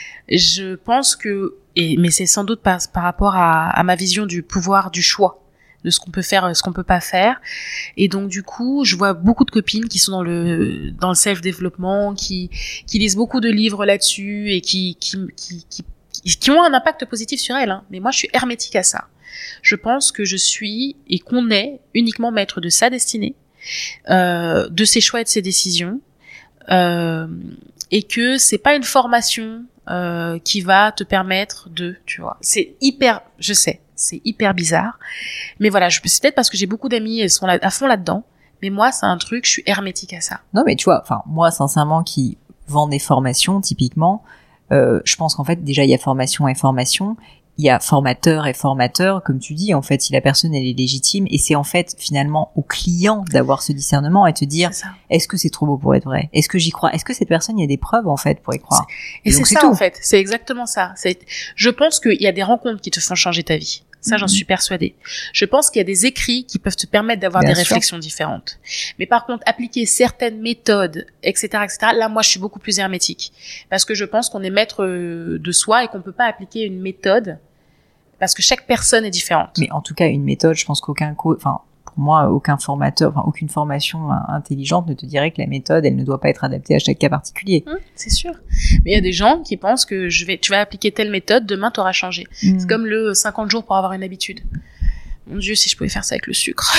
B: Je pense que, et mais c'est sans doute par, par rapport à, à ma vision du pouvoir du choix, de ce qu'on peut faire, ce qu'on peut pas faire. Et donc du coup, je vois beaucoup de copines qui sont dans le dans le self-développement, qui qui lisent beaucoup de livres là-dessus et qui qui qui qui, qui, qui ont un impact positif sur elles. Hein. Mais moi, je suis hermétique à ça. Je pense que je suis et qu'on est uniquement maître de sa destinée, euh, de ses choix et de ses décisions, euh, et que c'est pas une formation euh, qui va te permettre de, tu vois. C'est hyper, je sais, c'est hyper bizarre, mais voilà, je, c'est peut-être parce que j'ai beaucoup d'amis, elles sont là, à fond là-dedans, mais moi, c'est un truc, je suis hermétique à ça.
A: Non, mais tu vois, enfin, moi, sincèrement, qui vend des formations, typiquement, euh, je pense qu'en fait, déjà, il y a formation et formation. Il y a formateur et formateur, comme tu dis, en fait, si la personne, elle est légitime, et c'est en fait, finalement, au client d'avoir ce discernement et te dire, est-ce que c'est trop beau pour être vrai? Est-ce que j'y crois? Est-ce que cette personne, il y a des preuves, en fait, pour y croire?
B: Et, et
A: donc,
B: c'est, c'est ça, tout. En fait. C'est exactement ça. C'est, je pense qu'il y a des rencontres qui te font changer ta vie. Ça, mm-hmm. j'en suis persuadée. Je pense qu'il y a des écrits qui peuvent te permettre d'avoir Bien des sûr. réflexions différentes. Mais par contre, appliquer certaines méthodes, et cetera, et cetera, là, moi, je suis beaucoup plus hermétique. Parce que je pense qu'on est maître de soi et qu'on peut pas appliquer une méthode parce que chaque personne est différente.
A: Mais en tout cas, une méthode, je pense qu'aucun co- enfin, pour moi, aucun formateur, enfin, aucune formation intelligente ne te dirait que la méthode, elle ne doit pas être adaptée à chaque cas particulier.
B: Mmh, c'est sûr. Mais il y a des gens qui pensent que je vais, tu vas appliquer telle méthode, demain t'auras changé. Mmh. C'est comme le cinquante jours pour avoir une habitude. Mon Dieu, si je pouvais faire ça avec le sucre.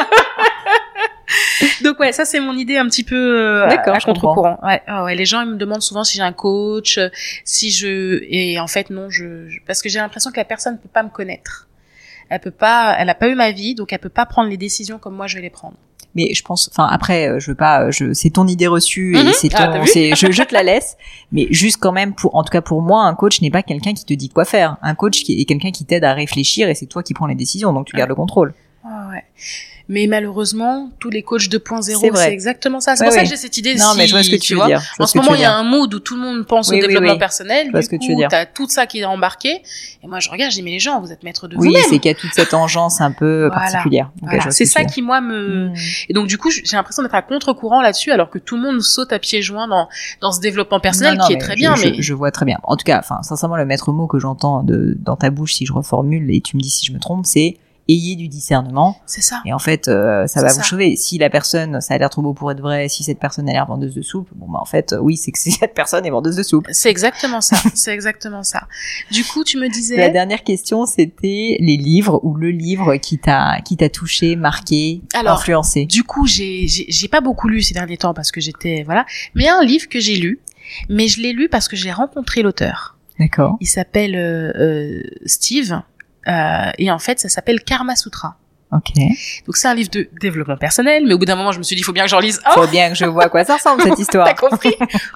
B: Donc ouais, ça c'est mon idée un petit peu euh, à, à contre-courant. Ouais, oh, ouais, les gens ils me demandent souvent si j'ai un coach, si je et en fait non, je, je... parce que j'ai l'impression que la personne peut pas me connaître. Elle peut pas, elle a pas eu ma vie, donc elle peut pas prendre les décisions comme moi je vais les prendre.
A: Mais je pense, enfin après, je veux pas, je, c'est ton idée reçue et
B: mmh,
A: c'est ton,
B: ah,
A: c'est, je, je te la laisse. Mais juste quand même, pour, en tout cas pour moi, un coach n'est pas quelqu'un qui te dit quoi faire. Un coach qui est quelqu'un qui t'aide à réfléchir et c'est toi qui prends les décisions, donc tu ouais. gardes le contrôle.
B: Oh, ouais. Mais malheureusement, tous les coachs deux point zéro, c'est, c'est exactement ça. C'est ouais, pour ouais. ça que j'ai cette idée.
A: Non,
B: si,
A: mais je vois ce que tu, tu
B: veux
A: vois.
B: dire. En ce moment, il y a un mood où tout le monde pense
A: oui,
B: au développement
A: oui, oui.
B: personnel.
A: Je vois
B: du
A: ce que
B: coup,
A: tu veux dire.
B: T'as tout ça qui est embarqué. Et moi, je regarde, je dis, mais les gens, vous êtes maîtres de
A: oui,
B: vous-même.
A: Oui, c'est qu'il y a toute cette engeance un peu
B: voilà.
A: particulière. Okay,
B: voilà. C'est ça qui, moi, me... Mmh. Et donc, du coup, j'ai l'impression d'être à contre-courant là-dessus, alors que tout le monde saute à pieds joints dans, dans ce développement personnel non, non, qui est très
A: je,
B: bien.
A: Je,
B: mais
A: je vois très bien. En tout cas, enfin, sincèrement, le maître mot que j'entends de, dans ta bouche, si je reformule, et tu me dis si je me trompe, c'est ayez du discernement.
B: C'est ça.
A: Et en fait, euh, ça
B: c'est
A: va
B: ça.
A: vous sauver. Si la personne, ça a l'air trop beau pour être vrai, si cette personne a l'air vendeuse de soupe, bon bah en fait, oui, c'est que cette personne est vendeuse de soupe.
B: C'est exactement ça. C'est exactement ça. Du coup, tu me disais.
A: La dernière question, c'était les livres ou le livre qui t'a qui t'a touché, marqué,
B: Alors,
A: influencé.
B: Du coup, j'ai, j'ai j'ai pas beaucoup lu ces derniers temps parce que j'étais voilà, mais il y a un livre que j'ai lu, mais je l'ai lu parce que j'ai rencontré l'auteur.
A: D'accord.
B: Il s'appelle euh, euh, Steve. Euh, et en fait, ça s'appelle Karma Sutra.
A: Ok.
B: Donc c'est un livre de développement personnel, mais au bout d'un moment, je me suis dit, il faut bien que j'en lise un.
A: Faut bien que je vois à quoi ça ressemble cette histoire.
B: T'as compris.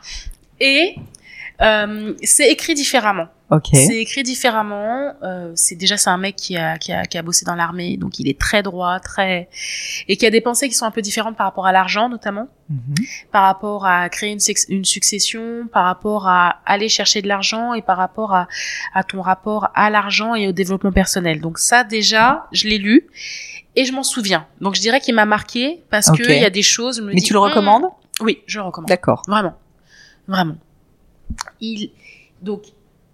B: Et euh, c'est écrit différemment.
A: Ok.
B: C'est écrit différemment. Euh, c'est déjà c'est un mec qui a qui a qui a bossé dans l'armée, donc il est très droit, très et qui a des pensées qui sont un peu différentes par rapport à l'argent notamment, mm-hmm. par rapport à créer une sex- une succession, par rapport à aller chercher de l'argent et par rapport à à ton rapport à l'argent et au développement personnel. Donc ça déjà, je l'ai lu et je m'en souviens. Donc je dirais qu'il m'a marqué parce okay. que il y a des choses. Je me
A: Mais
B: dis,
A: tu le recommandes ?
B: Oui, je le recommande.
A: D'accord.
B: Vraiment, vraiment. Il donc.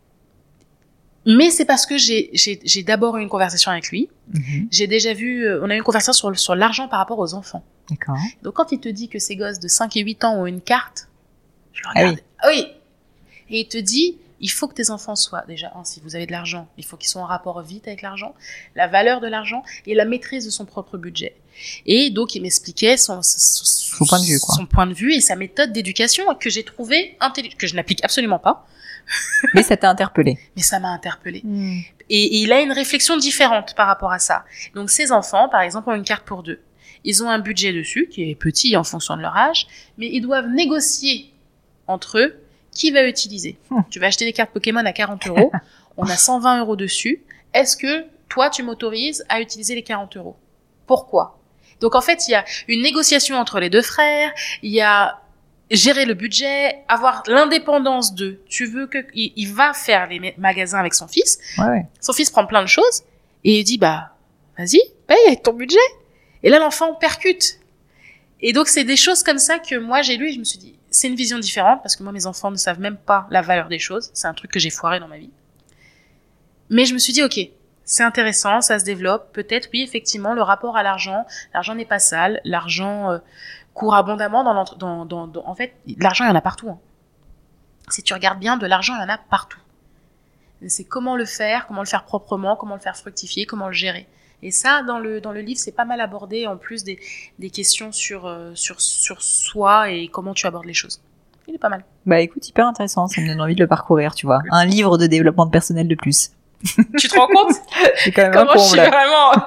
B: Mais c'est parce que j'ai, j'ai, j'ai d'abord eu une conversation avec lui. Mm-hmm. J'ai déjà vu, euh, on a eu une conversation sur, sur l'argent par rapport aux enfants.
A: D'accord.
B: Donc, quand il te dit que ces gosses de cinq et huit ans ont une carte, je le regarde. Ah oui. Ah oui. Et il te dit, il faut que tes enfants soient, déjà, hein, si vous avez de l'argent, il faut qu'ils soient en rapport vite avec l'argent, la valeur de l'argent et la maîtrise de son propre budget. Et donc, il m'expliquait son, son,
A: son point de vue, quoi.
B: Son point de vue et sa méthode d'éducation que j'ai trouvé intelligente, que je n'applique absolument pas.
A: Mais ça t'a interpellé.
B: Mais ça m'a interpellée.
A: Mmh.
B: Et, et il a une réflexion différente par rapport à ça. Donc, ses enfants, par exemple, ont une carte pour deux. Ils ont un budget dessus, qui est petit en fonction de leur âge, mais ils doivent négocier entre eux qui va utiliser. Mmh. Tu vas acheter des cartes Pokémon à quarante euros, on a cent vingt euros dessus. Est-ce que toi, tu m'autorises à utiliser les quarante euros? Pourquoi? Donc, en fait, il y a une négociation entre les deux frères, il y a gérer le budget, avoir l'indépendance de, tu veux que, il, il va faire les magasins avec son fils.
A: Ouais, ouais.
B: Son fils prend plein de choses et il dit, bah, vas-y, paye ton budget. Et là, l'enfant percute. Et donc, c'est des choses comme ça que moi, j'ai lu et je me suis dit, c'est une vision différente parce que moi, mes enfants ne savent même pas la valeur des choses. C'est un truc que j'ai foiré dans ma vie. Mais je me suis dit, ok, c'est intéressant, ça se développe. Peut-être, oui, effectivement, le rapport à l'argent, l'argent n'est pas sale, l'argent, euh, court abondamment dans, l'entre- dans, dans, dans en fait l'argent il y en a partout, hein. Si tu regardes bien, de l'argent il y en a partout. C'est comment le faire, comment le faire proprement, comment le faire fructifier, comment le gérer. Et ça dans le dans le livre c'est pas mal abordé, en plus des des questions sur euh, sur sur soi et comment tu abordes les choses. Il est pas mal.
A: Bah écoute, hyper intéressant, ça me donne envie de le parcourir, tu vois. Un livre de développement de personnel de plus.
B: Tu te rends compte?
A: C'est quand même
B: comment
A: un comble.
B: je suis vraiment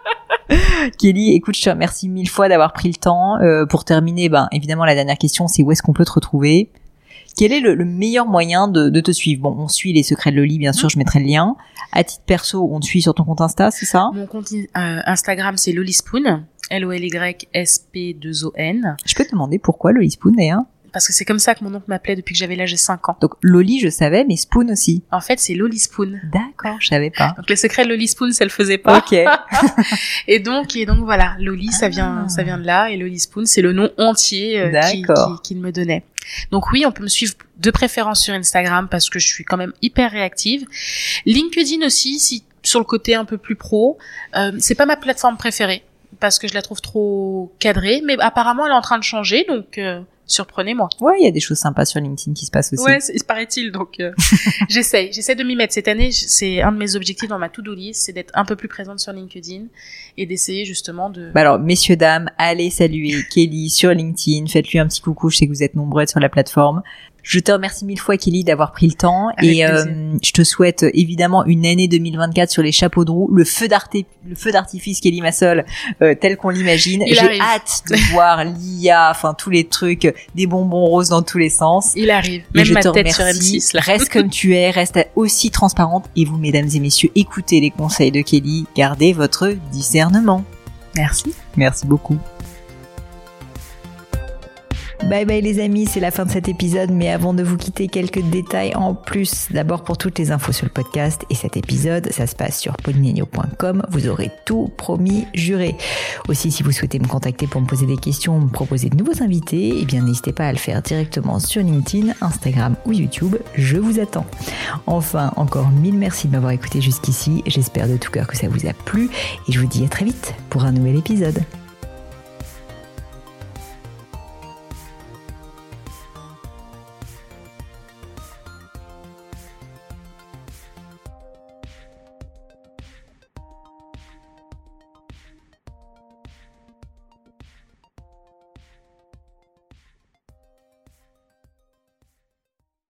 A: Kelly, écoute, je te remercie mille fois d'avoir pris le temps. Euh, pour terminer, ben évidemment la dernière question, c'est où est-ce qu'on peut te retrouver? Quel est le, le meilleur moyen de, de te suivre? Bon, on suit les secrets de Loli, bien sûr, je mettrai le lien. À titre perso, on te suit sur ton compte Insta, c'est ça?
B: Mon compte euh, Instagram, c'est Lolispoon, L O L Y S P deux O N.
A: Je peux te demander pourquoi Loli Spoon d'ailleurs?
B: Parce que c'est comme ça que mon oncle m'appelait depuis que j'avais l'âge de cinq ans.
A: Donc Loli, je savais, mais Spoon aussi.
B: En fait, c'est Lolispoon.
A: D'accord, je savais pas.
B: Donc le secret de Lolispoon, ça le faisait pas.
A: Ok.
B: et donc et donc voilà, Loli, ça vient
A: Ah.
B: ça vient de là, et Lolispoon, c'est le nom entier euh, qui, qui, qu'il me donnait. Donc oui, on peut me suivre de préférence sur Instagram parce que je suis quand même hyper réactive. LinkedIn aussi, si sur le côté un peu plus pro, euh, c'est pas ma plateforme préférée parce que je la trouve trop cadrée, mais apparemment elle est en train de changer, donc euh, surprenez-moi.
A: Ouais, il y a des choses sympas sur LinkedIn qui se passent aussi.
B: Ouais, c'est, paraît-il, donc euh, j'essaye, j'essaie de m'y mettre. Cette année, c'est un de mes objectifs dans ma to-do list, c'est d'être un peu plus présente sur LinkedIn et d'essayer justement de...
A: Bah alors, messieurs, dames, allez saluer Kelly sur LinkedIn, faites-lui un petit coucou, je sais que vous êtes nombreux sur la plateforme. Je te remercie mille fois, Kelly, d'avoir pris le temps.
B: Avec
A: et euh, je te souhaite évidemment une année deux mille vingt-quatre sur les chapeaux de roue, le feu, d'arté- le feu d'artifice Kelly Massol, euh, tel qu'on l'imagine.
B: Il
A: J'ai
B: arrive.
A: hâte de voir l'I A, enfin tous les trucs, des bonbons roses dans tous les sens.
B: Il arrive,
A: Et
B: même
A: je
B: ma
A: te
B: tête sur M
A: remercie.
B: six là.
A: Reste comme tu es, reste aussi transparente. Et vous, mesdames et messieurs, écoutez les conseils de Kelly, gardez votre discernement.
B: Merci.
A: Merci beaucoup. Bye bye les amis, c'est la fin de cet épisode, mais avant de vous quitter, quelques détails en plus. D'abord pour toutes les infos sur le podcast et cet épisode, ça se passe sur paulinegno point com, vous aurez tout promis, juré. Aussi, si vous souhaitez me contacter pour me poser des questions, me proposer de nouveaux invités, eh bien n'hésitez pas à le faire directement sur LinkedIn, Instagram ou YouTube, je vous attends. Enfin, encore mille merci de m'avoir écouté jusqu'ici, j'espère de tout cœur que ça vous a plu et je vous dis à très vite pour un nouvel épisode.